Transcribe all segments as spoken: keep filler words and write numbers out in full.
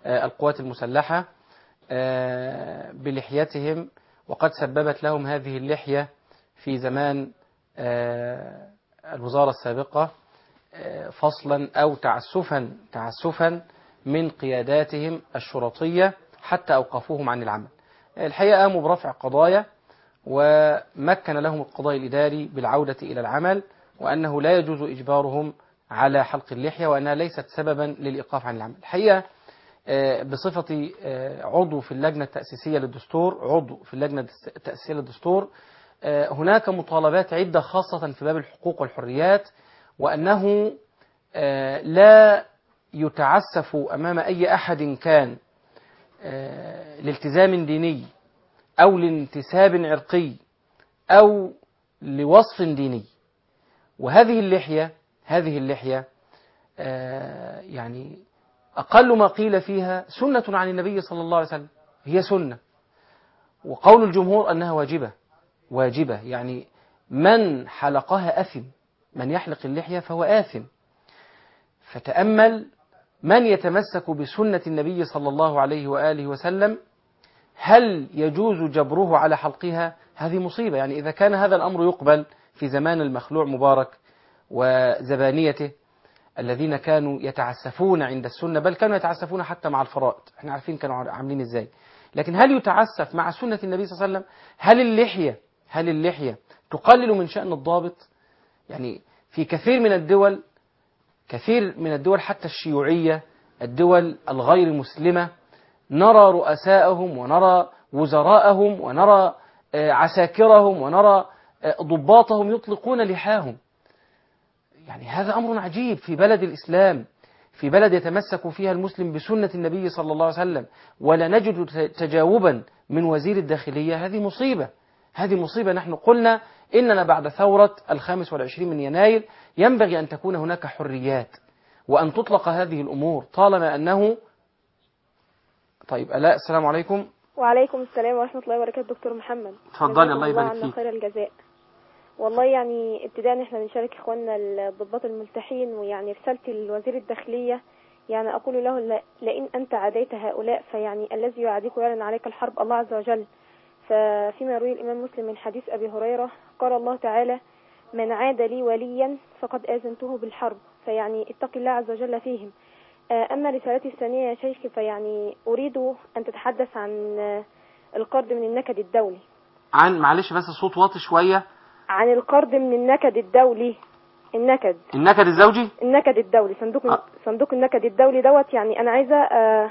القوات المسلحة بلحيتهم، وقد سببت لهم هذه اللحية في زمان الوزارة السابقة فصلا أو تعسفا تعسفا من قياداتهم الشرطية حتى أوقفوهم عن العمل. الحقيقة قاموا برفع قضايا، ومكن لهم القضاء الإداري بالعودة إلى العمل، وأنه لا يجوز إجبارهم على حلق اللحية، وأنها ليست سببا للإيقاف عن العمل. الحقيقة بصفتي عضو في اللجنة التأسيسية للدستور عضو في اللجنة التأسيسية للدستور هناك مطالبات عدة خاصة في باب الحقوق والحريات، وأنه لا يتعسف أمام أي أحد كان لالتزام ديني أو لانتساب عرقي أو لوصف ديني. وهذه اللحية هذه اللحية يعني أقل ما قيل فيها سنة عن النبي صلى الله عليه وسلم، هي سنة، وقول الجمهور أنها واجبة واجبة يعني من حلقها أثم، من يحلق اللحية فهو آثم. فتأمل من يتمسك بسنة النبي صلى الله عليه وآله وسلم، هل يجوز جبره على حلقها؟ هذه مصيبة. يعني إذا كان هذا الأمر يقبل في زمان المخلوع مبارك وزبانيته الذين كانوا يتعسفون عند السنة، بل كانوا يتعسفون حتى مع الفرائض، احنا عارفين كانوا عاملين ازاي، لكن هل يتعسف مع سنة النبي صلى الله عليه وسلم؟ هل اللحية هل اللحية تقلل من شأن الضابط؟ يعني في كثير من الدول كثير من الدول حتى الشيوعية، الدول الغير مسلمة، نرى رؤساءهم ونرى وزراءهم ونرى عساكرهم ونرى ضباطهم يطلقون لحاهم. يعني هذا أمر عجيب في بلد الإسلام، في بلد يتمسك فيها المسلم بسنة النبي صلى الله عليه وسلم، ولا نجد تجاوبا من وزير الداخلية. هذه مصيبة هذه مصيبة. نحن قلنا إننا بعد ثورة الخامس والعشرين من يناير ينبغي أن تكون هناك حريات وأن تطلق هذه الأمور طالما أنه طيب. ألا السلام عليكم. وعليكم السلام ورحمة الله وبركاته. دكتور محمد تفضلي. الله يبارك فيك. خير الجزاء. والله يعني ابتداء احنا بنشارك اخواننا الضباط الملتحين، ويعني رسالتي لوزير الداخلية يعني أقول له لئن أنت عاديت هؤلاء فيعني الذي يعاديك ويعلن عليك الحرب الله عز وجل. ففيما يروي الإمام مسلم من حديث أبي هريرة قال الله تعالى من عاد لي وليا فقد آذنته بالحرب، فيعني اتق الله عز وجل فيهم. أما رسالتي الثانية يا شيخ فيعني أريد أن تتحدث عن القرض من النكد الدولي. عن معلش بس الصوت واطي شوية. عن القرض من النكد الدولي. النكد النكد الزوجي النكد الدولي صندوق أه. صندوق النكد الدولي دوت. يعني أنا عايزة آه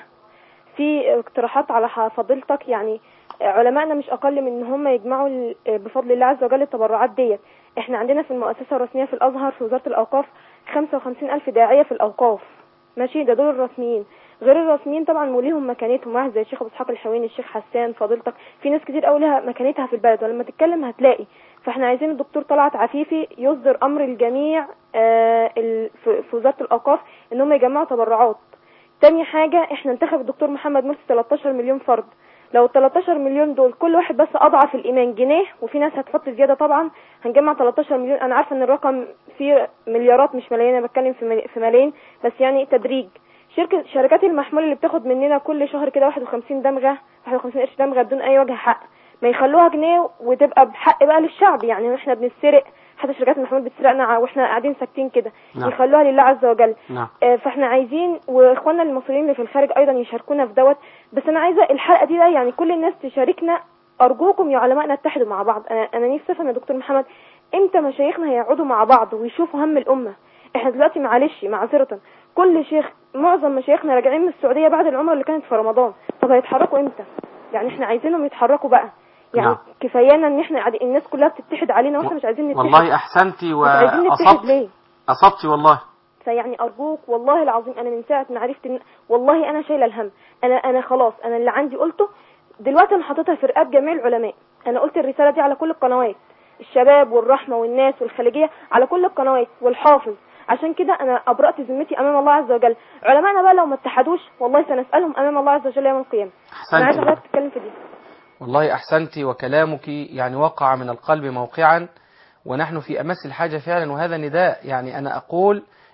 في اقتراحات على فضيلتك. يعني علمائنا مش أقل من إن هم يجمعوا بفضل الله عز وجل التبرعات ديت. احنا عندنا في المؤسسة الرسمية في الأزهر في وزارة الأوقاف خمسة وخمسين ألف داعية في الأوقاف، ماشي، ده دول الرسميين. غير الرسميين طبعا وليهم مكانتهم، واحد زي الشيخ ابو اسحاق الحويني، الشيخ حسان فضيلتك، في ناس كتير قوي لها مكانتها في البلد ولما تتكلم هتلاقي. فاحنا عايزين الدكتور طلعت عفيفي يصدر امر الجميع آه في وزاره الاوقاف ان هم يجمعوا تبرعات. تاني حاجه احنا انتخب الدكتور محمد مرسي تلتاشر مليون فرد، لو ال تلتاشر مليون دول كل واحد بس اضعف الايمان جنيه، وفي ناس هتحط زياده طبعا، هنجمع تلتاشر مليون. انا عارفه ان الرقم فيه مليارات مش ملايين، انا بتكلم في ملايين بس، يعني تدريج. شركه شركات المحمول اللي بتاخد مننا كل شهر كده واحد وخمسين دمغه واحد وخمسين قرش دمغه بدون اي وجه حق، ما يخلوها جنيه وتبقى بحق بقى للشعب. يعني احنا بنسرق، حتى شركات المحمول بتسرقنا واحنا قاعدين ساكتين كده. نعم. يخلوها لله عز وجل. نعم. آه فاحنا عايزين واخواننا المصريين اللي في الخارج ايضا يشاركونا في دوت. بس انا عايزه الحلقه دي ده يعني كل الناس تشاركنا، ارجوكم يا علماءنا اتحدوا مع بعض. انا انا نفسي افهم يا دكتور محمد امتى مشايخنا هيقعدوا مع بعض ويشوفوا هم الامه. احنا دلوقتي معلش معذره كل شيخ، معظم مشايخنا راجعين من السعوديه بعد العمره اللي كانت في رمضان، طب هيتحركوا امتى؟ يعني احنا عايزينهم يتحركوا بقى. يعني نعم. كفايانا ان احنا الناس كلها بتتحد علينا واحنا مش عايزين نتحد. والله احسنتي واصبتي اصبتي والله. فيعني ارجوك والله العظيم انا من ساعه ما عرفت إن والله انا شايله الهم. انا انا خلاص انا اللي عندي قلته دلوقتي، انا حاططها في رقاب جميع العلماء. انا قلت الرساله دي على كل القنوات، الشباب والرحمه والناس والخليجيه على كل القنوات والحافظ. عشان كده انا ابرأت ذمتي امام الله عز وجل. علماءنا بقى لو ما اتحدوش والله سنسالهم امام الله عز وجل يوم القيامه. انا عايزه حضرتك تتكلم في دي. والله احسنتي وكلامك يعني وقع من القلب موقعا، ونحن في امس الحاجه فعلا، وهذا نداء. يعني انا اقول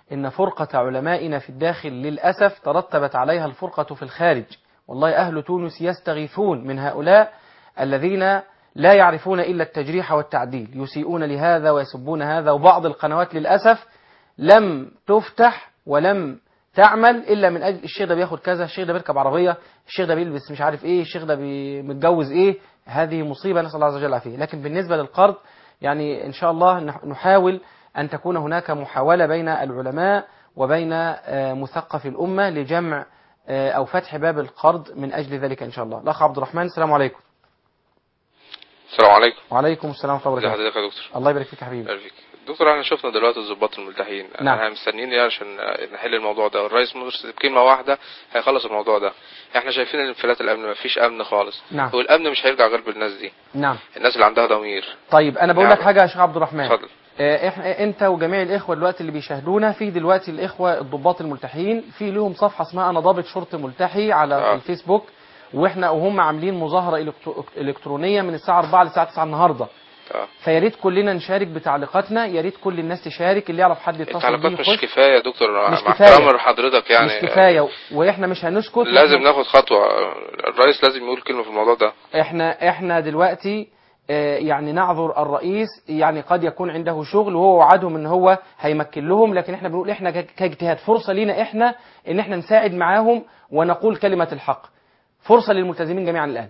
إن فرقة علمائنا في الداخل للأسف ترتبت عليها الفرقة في الخارج. والله أهل تونس يستغيثون من هؤلاء الذين لا يعرفون إلا التجريح والتعديل، يسيئون لهذا ويسبون هذا. وبعض القنوات للأسف لم تفتح ولم تعمل إلا من أجل الشيخ ده بياخد كذا، الشيخ ده بيركب عربية، الشيخ ده بيلبس مش عارف إيه، الشيخ ده متجوز إيه. هذه مصيبة نسأل الله عز وجل العافية. لكن بالنسبة للقرض يعني إن شاء الله نحاول أن تكون هناك محاولة بين العلماء وبين مثقف الأمة لجمع أو فتح باب القرض من أجل ذلك إن شاء الله. الأخ عبد الرحمن، السلام عليكم. السلام عليكم. وعليكم السلام ورحمة الله وبركاته. ازي حضرتك يا دكتور؟ الله يبارك فيك يا حبيبي. يبارك فيك. دكتور احنا شفنا دلوقتي الضباط الملتحين، نعم. احنا مستنيين ايه عشان نحل الموضوع ده؟ الرئيس مرسي بكلمه واحده هيخلص الموضوع ده. احنا شايفين انفلات الامن، مفيش امن خالص. نعم. والامن مش هيرجع غير بالناس دي. نعم. الناس اللي عندها ضمير. طيب انا بقول نعم. لك حاجه يا شيخ عبد الرحمن. اتفضل. احنا انت وجميع الاخوه دلوقتي اللي بيشاهدونا، في دلوقتي الاخوه الضباط الملتحين في لهم صفحه اسمها انا ضابط شرطي ملتحي على آه. الفيسبوك، واحنا وهم عاملين مظاهره الكترونيه من الساعه أربعة للساعه تسعة النهارده. آه. فيا ريت كلنا نشارك بتعليقاتنا، يا ريت كل الناس تشارك، اللي يعرف حد يتصل بيه. التعليقات مش كفايه يا دكتور، مش مع كفايه احترام حضرتك يعني. مش كفايه واحنا مش هنسكت، لازم ناخد خطوه. الرئيس لازم يقول كلمه في الموضوع ده. احنا احنا دلوقتي يعني نعذر الرئيس، يعني قد يكون عنده شغل وهو وعدهم ان هو هيمكن لهم، لكن احنا بنقول احنا كاجتهاد فرصه لينا احنا ان احنا نساعد معاهم ونقول كلمه الحق. فرصه للملتزمين جميعا الان.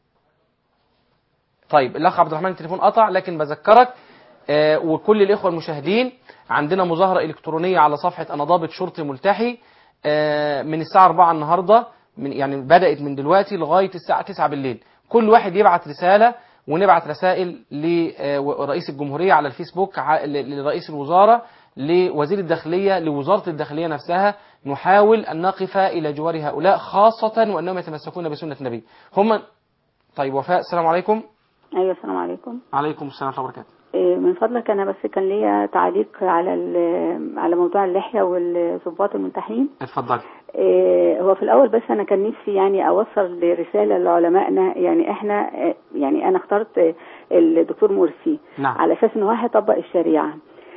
طيب الاخ عبد الرحمن التليفون قطع، لكن بذكرك آه وكل الاخوه المشاهدين عندنا مظاهره الكترونيه على صفحه انا ضابط شرطي ملتحي آه من الساعه أربعة النهارده، من يعني بدات من دلوقتي لغايه الساعه تسعة بالليل. كل واحد يبعت رساله، ونبعت رسائل لرئيس الجمهوريه على الفيسبوك، لرئيس الوزاره، لوزير الداخليه، لوزاره الداخليه نفسها. نحاول ان نقف الى جوار هؤلاء، خاصه وانهم يتمسكون بسنه النبي. هم طيب وفاء، السلام عليكم. ايوه السلام عليكم. عليكم السلام ورحمه الله وبركاته. من فضلك انا بس كان ليا تعليق على على موضوع اللحيه والضباط الملتحين. اتفضل. هو في الاول بس انا كان نفسي يعني اوصل رساله لعلمائنا، يعني احنا يعني انا اخترت الدكتور مرسي. نعم. على اساس ان هو هيطبق الشريعه،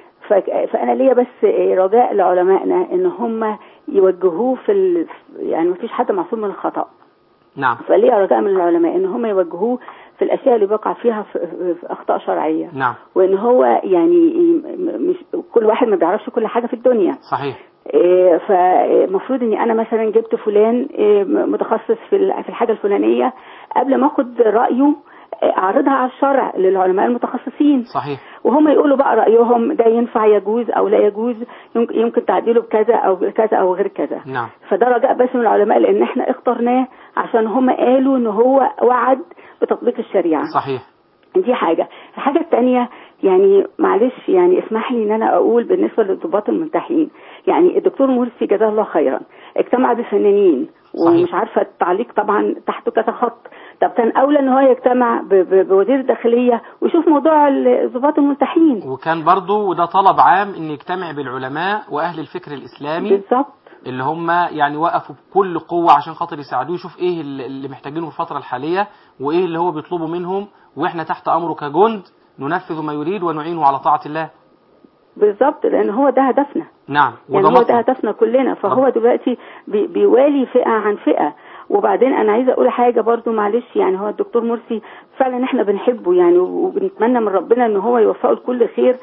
فانا ليا بس رجاء لعلمائنا ان هم يوجهوه في ال... يعني مفيش حد معصوم من الخطا. نعم. فليه رجاء من العلماء ان هم يوجهوه في الاشياء اللي بيقع فيها في, في اخطاء شرعيه. نعم. وان هو يعني مش كل واحد ما بيعرفش كل حاجه في الدنيا. صحيح. إيه فمفروض اني انا مثلا جبت فلان إيه متخصص في في الحاجه الفلانيه، قبل ما اخد رايه اعرضها على الشرع للعلماء المتخصصين. صحيح. وهم يقولوا بقى رايهم ده ينفع يجوز او لا يجوز، يمكن تعديله بكذا او بكذا او غير كذا. نعم. فده رجاء بس من العلماء، لان احنا اخترناه عشان هم قالوا ان هو وعد بتطبيق الشريعه. صحيح. دي حاجه. الحاجه الثانيه يعني معلش يعني اسمح لي ان انا اقول بالنسبه للضباط الملتحين، يعني الدكتور مرسي جزاه الله خيرا اجتمع بفنانين، ومش عارفه التعليق طبعا تحته كذا خط. طب كان اولى ان هو يجتمع بوزير الداخليه ويشوف موضوع الضباط الملتحين. وكان برضو وده طلب عام ان يجتمع بالعلماء واهل الفكر الاسلامي بالظبط، اللي هم يعني وقفوا بكل قوه عشان خاطر يساعدوه، يشوف ايه اللي محتاجينه في الفتره الحاليه وايه اللي هو بيطلبه منهم، واحنا تحت امره كجند ننفذ ما يريد ونعينه على طاعه الله. بالظبط، لان هو ده هدفنا. نعم. يعني هو ده هدفنا كلنا. فهو دلوقتي بي بيوالي فئه عن فئه. وبعدين انا عايزه اقول حاجه برضو معلش، يعني هو الدكتور مرسي فعلا احنا بنحبه يعني، وبنتمنى من ربنا ان هو يوفقه لكل خير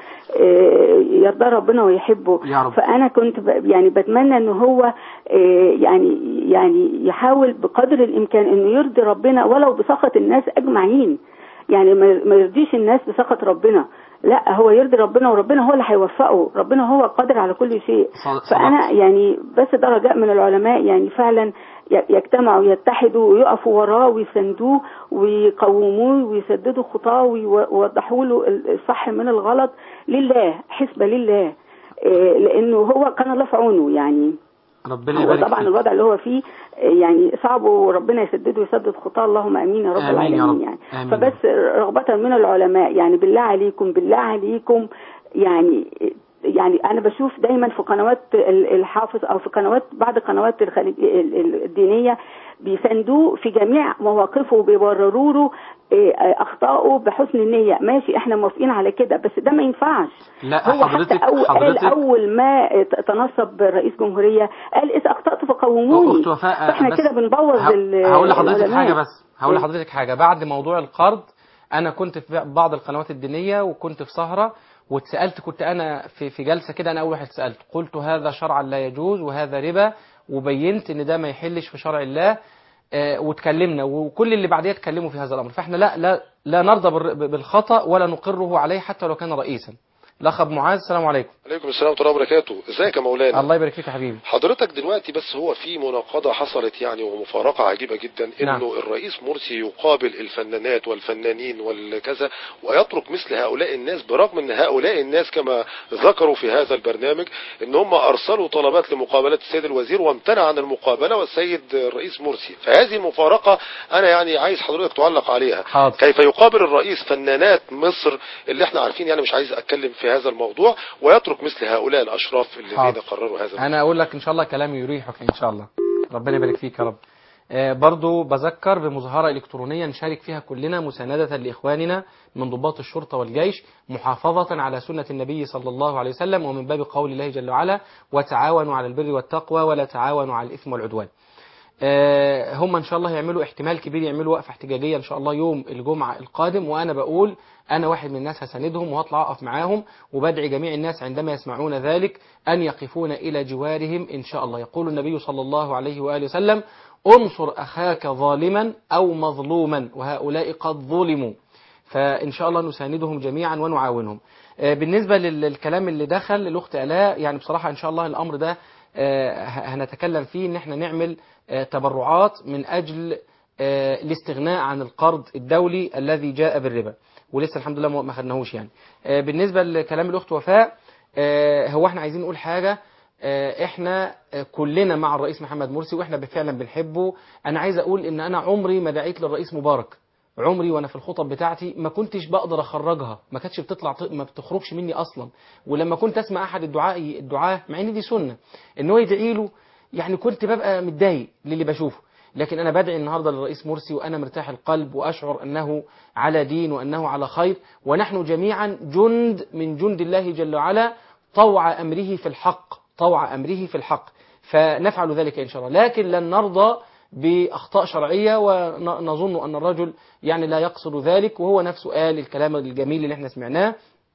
يرضى ربنا ويحبه يا رب. فانا كنت يعني بتمنى ان هو يعني يعني يحاول بقدر الامكان انه يرضي ربنا ولو بسخط الناس اجمعين. يعني ما يرضيش الناس بسخط ربنا، لا هو يرضي ربنا، وربنا هو اللي هيوفقه، ربنا هو قادر على كل شيء. فانا يعني بس ده رجاء من العلماء، يعني فعلا يجتمعوا ويتحدوا ويقفوا وراه ويسندوه ويقوموه ويسددوا خطاه ويوضحوا له الصح من الغلط لله، حسبة لله، لانه هو كان الله في عونه. يعني ربنا يبارك طبعا فيك. الوضع اللي هو فيه يعني صعب، وربنا يسدده ويسدد خطاه، اللهم امين يا رب آمين العالمين. يا رب. يعني آمين. فبس رغبة من العلماء يعني بالله عليكم بالله عليكم يعني يعني انا بشوف دايما في قنوات الحافظ او في قنوات بعض القنوات الدينيه بيساندوه في جميع مواقفه وبيبرروا له اخطائه بحسن النيه. ماشي احنا موافقين على كده، بس ده ما ينفعش. لا هو حضرتك حتى أول حضرتك قال اول ما تنصب رئيس جمهوريه قال اذا اخطات فقوموني. أخت وفاء، فاحنا كده بنبوظ هقول لحضرتك العلماء. حاجه بس هقول لحضرتك حاجه بعد موضوع القرض انا كنت في بعض القنوات الدينيه وكنت في سهره واتسالت، كنت انا في في جلسه كده، انا اول واحد سالت، قلت هذا شرعا لا يجوز وهذا ربا، وبينت ان ده ما يحلش في شرع الله. آه واتكلمنا، وكل اللي بعديها اتكلموا في هذا الامر. فاحنا لا لا لا نرضى بالخطا ولا نقره عليه حتى لو كان رئيسا. الاخ ابو معاذ، السلام عليكم. عليكم السلام ورحمه الله وبركاته. ازيك يا مولانا؟ الله يبارك فيك يا حبيبي. حضرتك دلوقتي بس هو في مناقضه حصلت يعني ومفارقه عجيبه جدا، انه نعم. الرئيس مرسي يقابل الفنانات والفنانين والكذا ويترك مثل هؤلاء الناس، برغم ان هؤلاء الناس كما ذكروا في هذا البرنامج ان هم ارسلوا طلبات لمقابله السيد الوزير وامتنع عن المقابله والسيد الرئيس مرسي. فهذه المفارقه انا يعني عايز حضرتك تعلق عليها. حاضر. كيف يقابل الرئيس فنانات مصر اللي احنا عارفين، يعني مش عايز اتكلم في هذا الموضوع، ويترك مثل هؤلاء الاشراف الذين حاضر. قرروا هذا. انا اقول لك ان شاء الله كلامي يريحك ان شاء الله. ربنا يبارك فيك يا رب. آه برضو بذكر بمظاهرة إلكترونية نشارك فيها كلنا مساندة لإخواننا من ضباط الشرطة والجيش، محافظة على سنة النبي صلى الله عليه وسلم، ومن باب قول الله جل وعلا وتعاونوا على البر والتقوى ولا تعاونوا على الإثم والعدوان. آه هم إن شاء الله يعملوا احتمال كبير يعملوا وقفة احتجاجية إن شاء الله يوم الجمعة القادم، وأنا بقول أنا واحد من الناس هساندهم وهطلع أقف معاهم، وبدعي جميع الناس عندما يسمعون ذلك أن يقفون إلى جوارهم إن شاء الله. يقول النبي صلى الله عليه وآله وسلم انصر أخاك ظالما أو مظلوما وهؤلاء قد ظلموا. فإن شاء الله نساندهم جميعا ونعاونهم. بالنسبة للكلام اللي دخل الأخت آلاء، يعني بصراحة إن شاء الله الأمر ده هنتكلم فيه إن احنا نعمل تبرعات من أجل الاستغناء عن القرض الدولي الذي جاء بالربا، ولسه الحمد لله ما خدناهوش يعني. بالنسبة لكلام الأخت وفاء، هو احنا عايزين نقول حاجة، احنا كلنا مع الرئيس محمد مرسي واحنا فعلا بنحبه. انا عايز اقول ان انا عمري ما دعيت للرئيس مبارك، عمري وانا في الخطب بتاعتي ما كنتش بقدر اخرجها، ما كانتش بتطلع، ما بتخرجش مني اصلا. ولما كنت اسمع احد الدعاء الدعاء مع ان دي سنة ان هو يدعي له، يعني كنت ببقى متضايق للي بشوفه. لكن أنا بدعي النهاردة للرئيس مرسي وأنا مرتاح القلب وأشعر أنه على دين وأنه على خير، ونحن جميعا جند من جند الله جل وعلا طوع أمره في الحق، طوع أمره في الحق، فنفعل ذلك إن شاء الله. لكن لن نرضى بأخطاء شرعية، ونظن أن الرجل يعني لا يقصد ذلك، وهو نفسه قال الكلام الجميل اللي احنا سمعناه،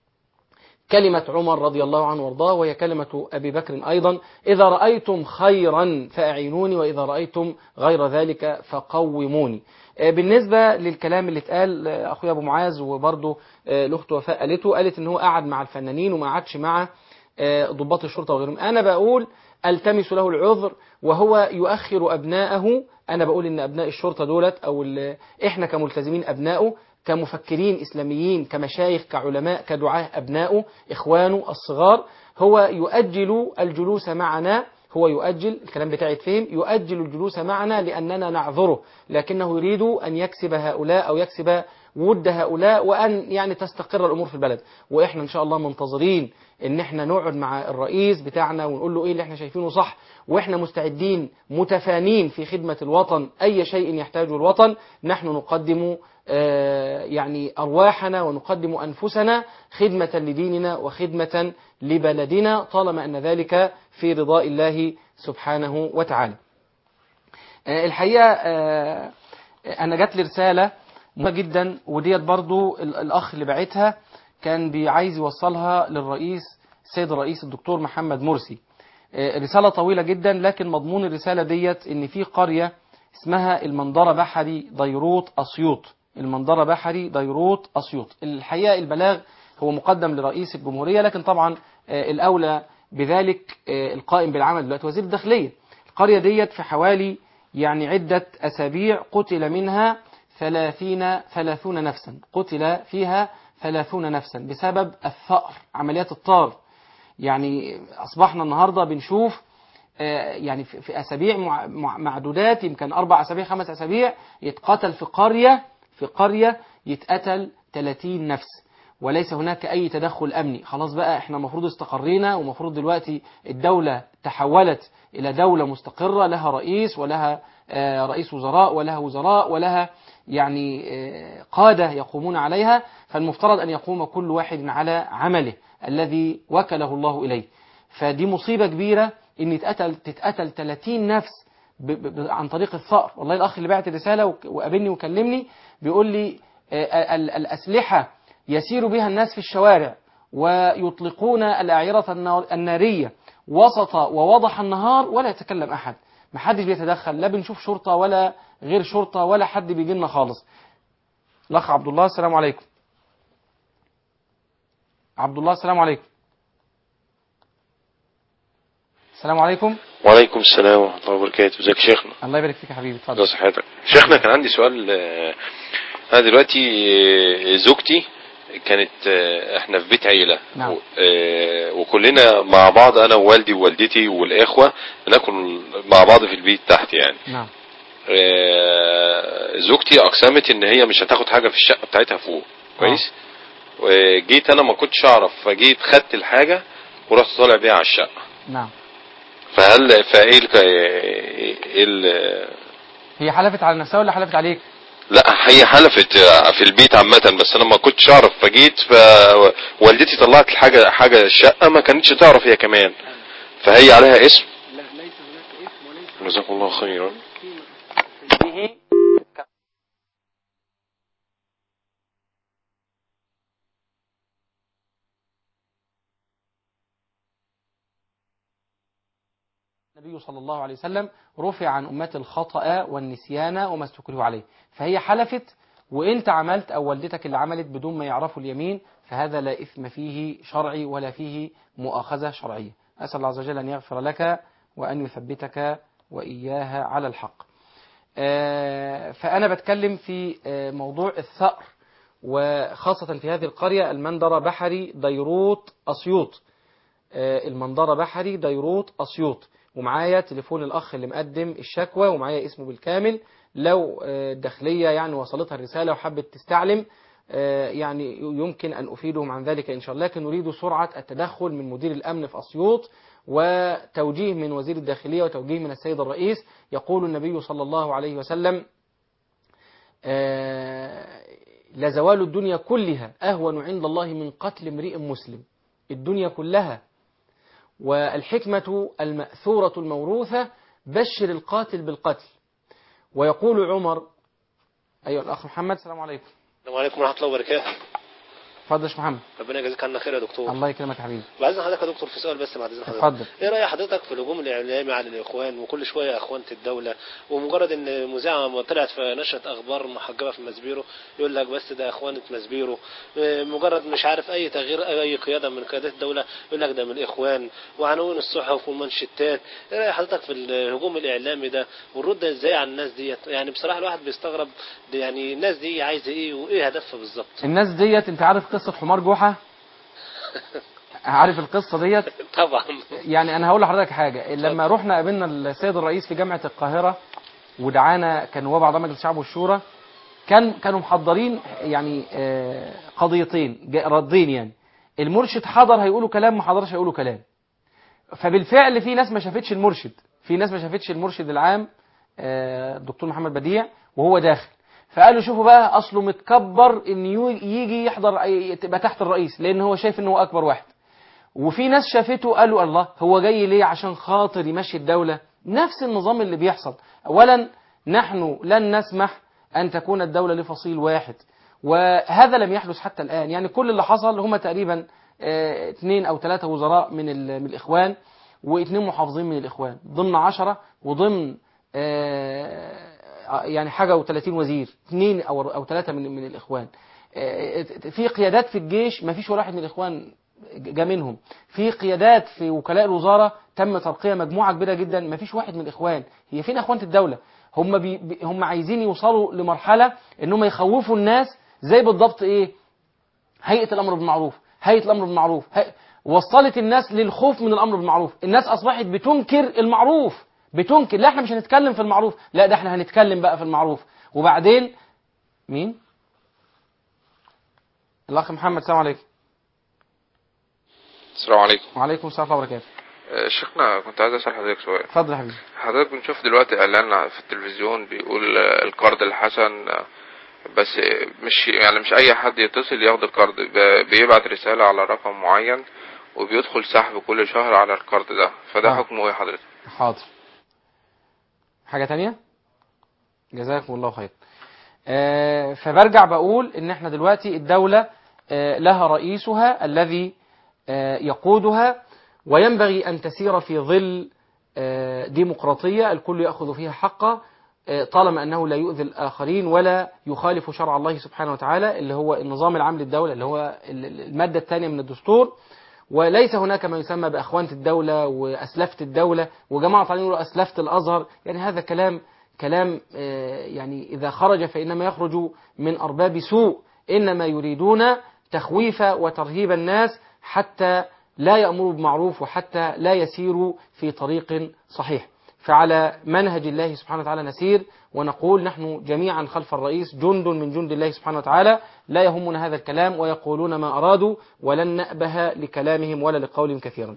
كلمة عمر رضي الله عنه وارضاه، وهي كلمة أبي بكر أيضا: إذا رأيتم خيرا فأعينوني وإذا رأيتم غير ذلك فقوموني. بالنسبة للكلام اللي اتقال أخويا أبو معاذ، وبرضه الأخت وفاء قالته، قالت إن هو قعد مع الفنانين وما قعدش مع ضباط الشرطة وغيرهم. أنا بقول التمس له العذر وهو يؤخر أبناءه. أنا بقول إن أبناء الشرطة دولت، أو إحنا كملتزمين أبناءه، كمفكرين إسلاميين، كمشايخ، كعلماء، كدعاة، أبناءه إخوانه الصغار، هو يؤجل الجلوس معنا، هو يؤجل الكلام بتاعي فهم، يؤجل الجلوس معنا لأننا نعذره، لكنه يريد أن يكسب هؤلاء أو يكسب ود هؤلاء، وأن يعني تستقر الأمور في البلد. وإحنا إن شاء الله منتظرين إن إحنا نقعد مع الرئيس بتاعنا ونقول له إيه اللي إحنا شايفينه صح، وإحنا مستعدين متفانين في خدمة الوطن، أي شيء يحتاجه الوطن نحن نقدم يعني أرواحنا ونقدم أنفسنا خدمة لديننا وخدمة لبلدنا، طالما أن ذلك في رضاء الله سبحانه وتعالى. الحقيقة أنا جات لي رسالة مهمة جدا، وديت برضو الأخ اللي بعتها كان بيعايز يوصلها للرئيس السيد الرئيس الدكتور محمد مرسي. رسالة طويلة جدا، لكن مضمون الرسالة ديت إن في قرية اسمها المنظرة بحري ديروت أسيوط، المنظرة بحري ديروت أسيوط. الحقيقة البلاغ هو مقدم لرئيس الجمهورية، لكن طبعا الأولى بذلك القائم بالعمل دلوقتي وزير الداخلية. القرية ديت في حوالي يعني عدة أسابيع قتل منها ثلاثين ثلاثون نفسا، قتل فيها ثلاثون نفسا بسبب الثأر، عمليات الطار. يعني أصبحنا النهاردة بنشوف يعني في أسابيع معدودات، يمكن أربع أسابيع خمس أسابيع يتقتل في قرية في قرية يتقتل ثلاثين نفس، وليس هناك أي تدخل أمني. خلاص بقى احنا المفروض استقرينا، ومفروض دلوقتي الدولة تحولت إلى دولة مستقرة لها رئيس ولها رئيس وزراء ولها وزراء ولها يعني قادة يقومون عليها، فالمفترض أن يقوم كل واحد على عمله الذي وكله الله إليه. فدي مصيبة كبيرة إن يتقتل تتقتل ثلاثين نفس ب ب عن طريق الثأر. والله الأخ اللي بعت رسالة وقابلني وكلمني بيقول لي الأسلحة يسير بها الناس في الشوارع ويطلقون الأعيرة النارية وسط ووضح النهار ولا يتكلم أحد، محدش بيتدخل، لا بنشوف شرطة ولا غير شرطة ولا حد بيجي لنا خالص. الأخ عبد الله السلام عليكم. عبد الله السلام عليكم. السلام عليكم. وعليكم السلام ورحمة الله وبركاته. ازيك يا شيخنا؟ الله يبارك فيك يا حبيبي، اتفضل. ازي صحتك؟ شيخنا كان عندي سؤال. انا دلوقتي زوجتي كانت، احنا في بيت عيلة. نعم. وكلنا مع بعض، انا ووالدي ووالدتي والاخوة بناكل مع بعض في البيت تحت يعني. نعم. زوجتي اقسمت ان هي مش هتاخد حاجة في الشقة بتاعتها فوق. كويس. وجيت انا ما كنتش اعرف، فجيت خدت الحاجة ورحت طالع بيها على الشقة. نعم. فهل فايه ال هي حلفت على نفسها ولا حلفت عليك؟ لا، هي حلفت في البيت عامة، بس انا ما كنتش اعرف، فجيت فوالدتي طلعت الحاجة حاجة الشقة ما كانتش تعرف هي كمان، فهي عليها اسم. لا ليس هناك اسم وليس. جزاكم الله خيرا. النبي صلى الله عليه وسلم رفع عن أمتي الخطأ والنسيان وما استكرهوا عليه، فهي حلفت وانت عملت او والدتك اللي عملت بدون ما يعرفوا اليمين، فهذا لا إثم فيه شرعي ولا فيه مؤاخذة شرعية. أسأل الله عز وجل أن يغفر لك وأن يثبتك وإياها على الحق. فأنا بتكلم في موضوع الثأر، وخاصة في هذه القرية المندرة بحري ديروت أسيوط. المندرة بحري ديروت أسيوط، ومعايا تليفون الأخ اللي مقدم الشكوى ومعايا اسمه بالكامل. لو الداخلية يعني وصلتها الرسالة وحبت تستعلم يعني يمكن أن أفيدهم عن ذلك إن شاء الله، لكن نريد سرعة التدخل من مدير الأمن في أسيوط وتوجيه من وزير الداخلية وتوجيه من السيد الرئيس. يقول النبي صلى الله عليه وسلم لزوال الدنيا كلها أهون عند الله من قتل امرئ مسلم. الدنيا كلها، والحكمة المأثورة الموروثة بشر القاتل بالقتل. ويقول عمر، أيها الأخ محمد السلام عليكم. السلام عليكم ورحمة الله وبركاته. اتفضل يا محمد. ربنا يجازيك عنا خير يا دكتور. الله يكرمك يا حبيبي. بعد حضرتك يا دكتور في سؤال بس بعد اذن حضرتك. اتفضل. ايه راي حضرتك في الهجوم الاعلامي على الاخوان، وكل شويه اخوانة الدوله، ومجرد ان مذيعه طلعت في نشره اخبار محجبه في مسبيرو يقول لك بس ده اخوانة مسبيرو، مجرد مش عارف اي تغيير اي قياده من قيادات الدوله يقول لك ده من الاخوان، وعناوين الصحف والمانشيتات. ايه راي حضرتك في الهجوم الاعلامي ده والرد ازاي على الناس ديت؟ يعني بصراحه الواحد بيستغرب يعني الناس دي عايزه ايه وايه هدفها بالظبط. الناس ديت انت عارف قصه حمار جحا؟ عارف القصة ديت؟ طبعا. يعني أنا هقول لحضرتك حاجة. لما رحنا قابلنا السيد الرئيس في جامعة القاهرة ودعانا كان هو بعض مجلس الشعب والشورى، كان كانوا محضرين يعني قضيتين ردين. يعني المرشد حضر هيقولوا كلام، ما حضرش هيقولوا كلام. فبالفعل في ناس ما شافتش المرشد، في ناس ما شافتش المرشد العام الدكتور محمد بديع وهو داخل، فقالوا شوفوا بقى اصله متكبر ان يجي يحضر تبقى تحت الرئيس لان هو شايف ان هو اكبر واحد. وفي ناس شافته قالوا الله هو جاي ليه عشان خاطر يمشي الدولة. نفس النظام اللي بيحصل. اولا نحن لن نسمح ان تكون الدولة لفصيل واحد، وهذا لم يحدث حتى الان. يعني كل اللي حصل هم تقريبا اه اثنين او ثلاثة وزراء من, من الاخوان واثنين محافظين من الاخوان ضمن عشرة وضمن اه يعني حاجة وثلاثين وزير، اثنين أو أو ثلاثة من من الإخوان. في قيادات في الجيش ما فيش ولا واحد من الإخوان جا منهم. في قيادات في وكلاء الوزارة تم ترقية مجموعة كبيرة جدا ما فيش واحد من الإخوان. هي فين أخوانة الدولة؟ هم بي هم عايزين يوصلوا لمرحلة إنهم يخوفوا الناس زي بالضبط إيه؟ هيئة الأمر بالمعروف، هيئة الأمر بالمعروف هي... وصلت الناس للخوف من الأمر بالمعروف. الناس أصبحت بتنكر المعروف، بتنكر. لا احنا مش هنتكلم في المعروف، لا ده احنا هنتكلم بقى في المعروف. وبعدين مين؟ الأخ محمد السلام عليكم. السلام عليكم. وعليكم السلام ورحمة الله وبركاته. شيخنا كنت عايز اسال حضرتك سؤال. اتفضل يا حبيبي. حضرتك بنشوف دلوقتي اعلان في التلفزيون بيقول القرض الحسن، بس مش يعني مش اي حد يتصل ياخد القرض، بيبعت رسالة على رقم معين وبيدخل سحب كل شهر على القرض ده، فده آه. حكمه ايه حضرتك؟ حاضر. حاجة تانية؟ جزاكم الله خير. آه فبرجع بقول ان احنا دلوقتي الدولة آه لها رئيسها الذي آه يقودها، وينبغي ان تسير في ظل آه ديمقراطية الكل يأخذ فيها حقه، آه طالما انه لا يؤذي الاخرين ولا يخالف شرع الله سبحانه وتعالى اللي هو النظام العام للدولة اللي هو المادة الثانية من الدستور. وليس هناك ما يسمى بأخوانة الدولة وأسلفة الدولة وجماعة طالعين يقولوا أسلفة الأزهر، يعني هذا كلام كلام يعني إذا خرج فإنما يخرج من أرباب سوء، إنما يريدون تخويف وترهيب الناس حتى لا يأمروا بمعروف وحتى لا يسيروا في طريق صحيح. فعلى منهج الله سبحانه وتعالى نسير ونقول نحن جميعا خلف الرئيس جند من جند الله سبحانه وتعالى، لا يهمنا هذا الكلام ويقولون ما أرادوا ولن نأبه لكلامهم ولا لقولهم كثيرا.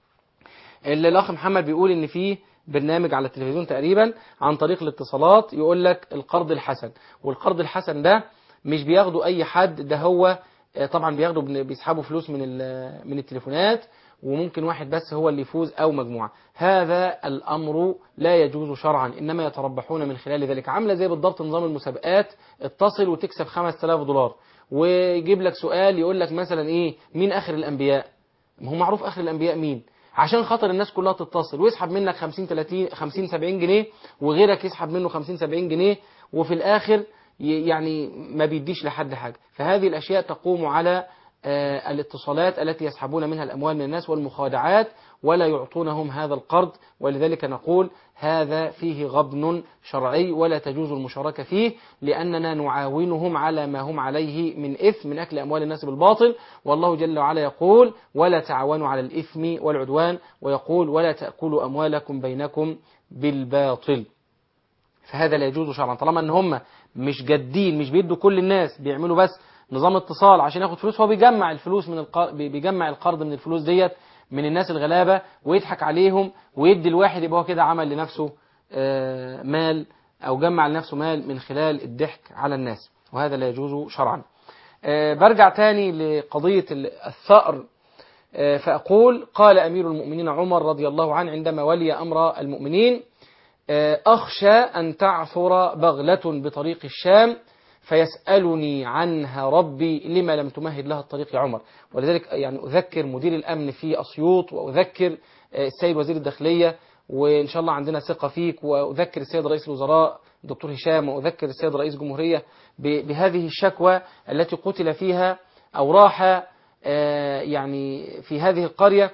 الأخ محمد بيقول إن فيه برنامج على التلفزيون تقريبا عن طريق الاتصالات يقول لك القرض الحسن، والقرض الحسن ده مش بياخده أي حد، ده هو طبعا بياخدوا بيسحبوا فلوس من من التليفونات وممكن واحد بس هو اللي يفوز أو مجموعة. هذا الأمر لا يجوز شرعا، إنما يتربحون من خلال ذلك. عاملة زي بالضبط نظام المسابقات، اتصل وتكسب خمسة آلاف دولار ويجيب لك سؤال يقول لك مثلا إيه مين آخر الأنبياء، ما هو معروف آخر الأنبياء مين، عشان خاطر الناس كلها تتصل ويسحب منك خمسين ثلاثين خمسين سبعين جنيه وغيرك يسحب منه خمسين سبعين جنيه وفي الآخر يعني ما بيديش لحد حاجة. فهذه الأشياء تقوم على آه الاتصالات التي يسحبون منها الأموال من الناس والمخادعات ولا يعطونهم هذا القرض، ولذلك نقول هذا فيه غبن شرعي ولا تجوز المشاركة فيه، لأننا نعاونهم على ما هم عليه من إثم من أكل أموال الناس بالباطل. والله جل وعلا يقول ولا تعاونوا على الإثم والعدوان، ويقول ولا تأكلوا أموالكم بينكم بالباطل. فهذا لا يجوز شرعا طالما ان هم مش جادين، مش بيدوا كل الناس، بيعملوا بس نظام اتصال عشان ياخد فلوس. هو بيجمع الفلوس من القرض، بيجمع القرض من الفلوس ديت من الناس الغلابة ويضحك عليهم ويدي الواحد، يبقى هو كده عمل لنفسه مال او جمع لنفسه مال من خلال الضحك على الناس، وهذا لا يجوز شرعا. برجع تاني لقضية الثأر، فأقول قال أمير المؤمنين عمر رضي الله عنه عندما ولي أمر المؤمنين أخشى أن تعثر بغلة بطريق الشام فيسألني عنها ربي لما لم تمهد لها الطريق يا عمر. ولذلك يعني أذكر مدير الأمن في أسيوط وأذكر السيد وزير الداخلية، وإن شاء الله عندنا ثقة فيك، وأذكر السيد رئيس الوزراء دكتور هشام، وأذكر السيد رئيس الجمهورية بهذه الشكوى التي قتل فيها أو راح يعني في هذه القرية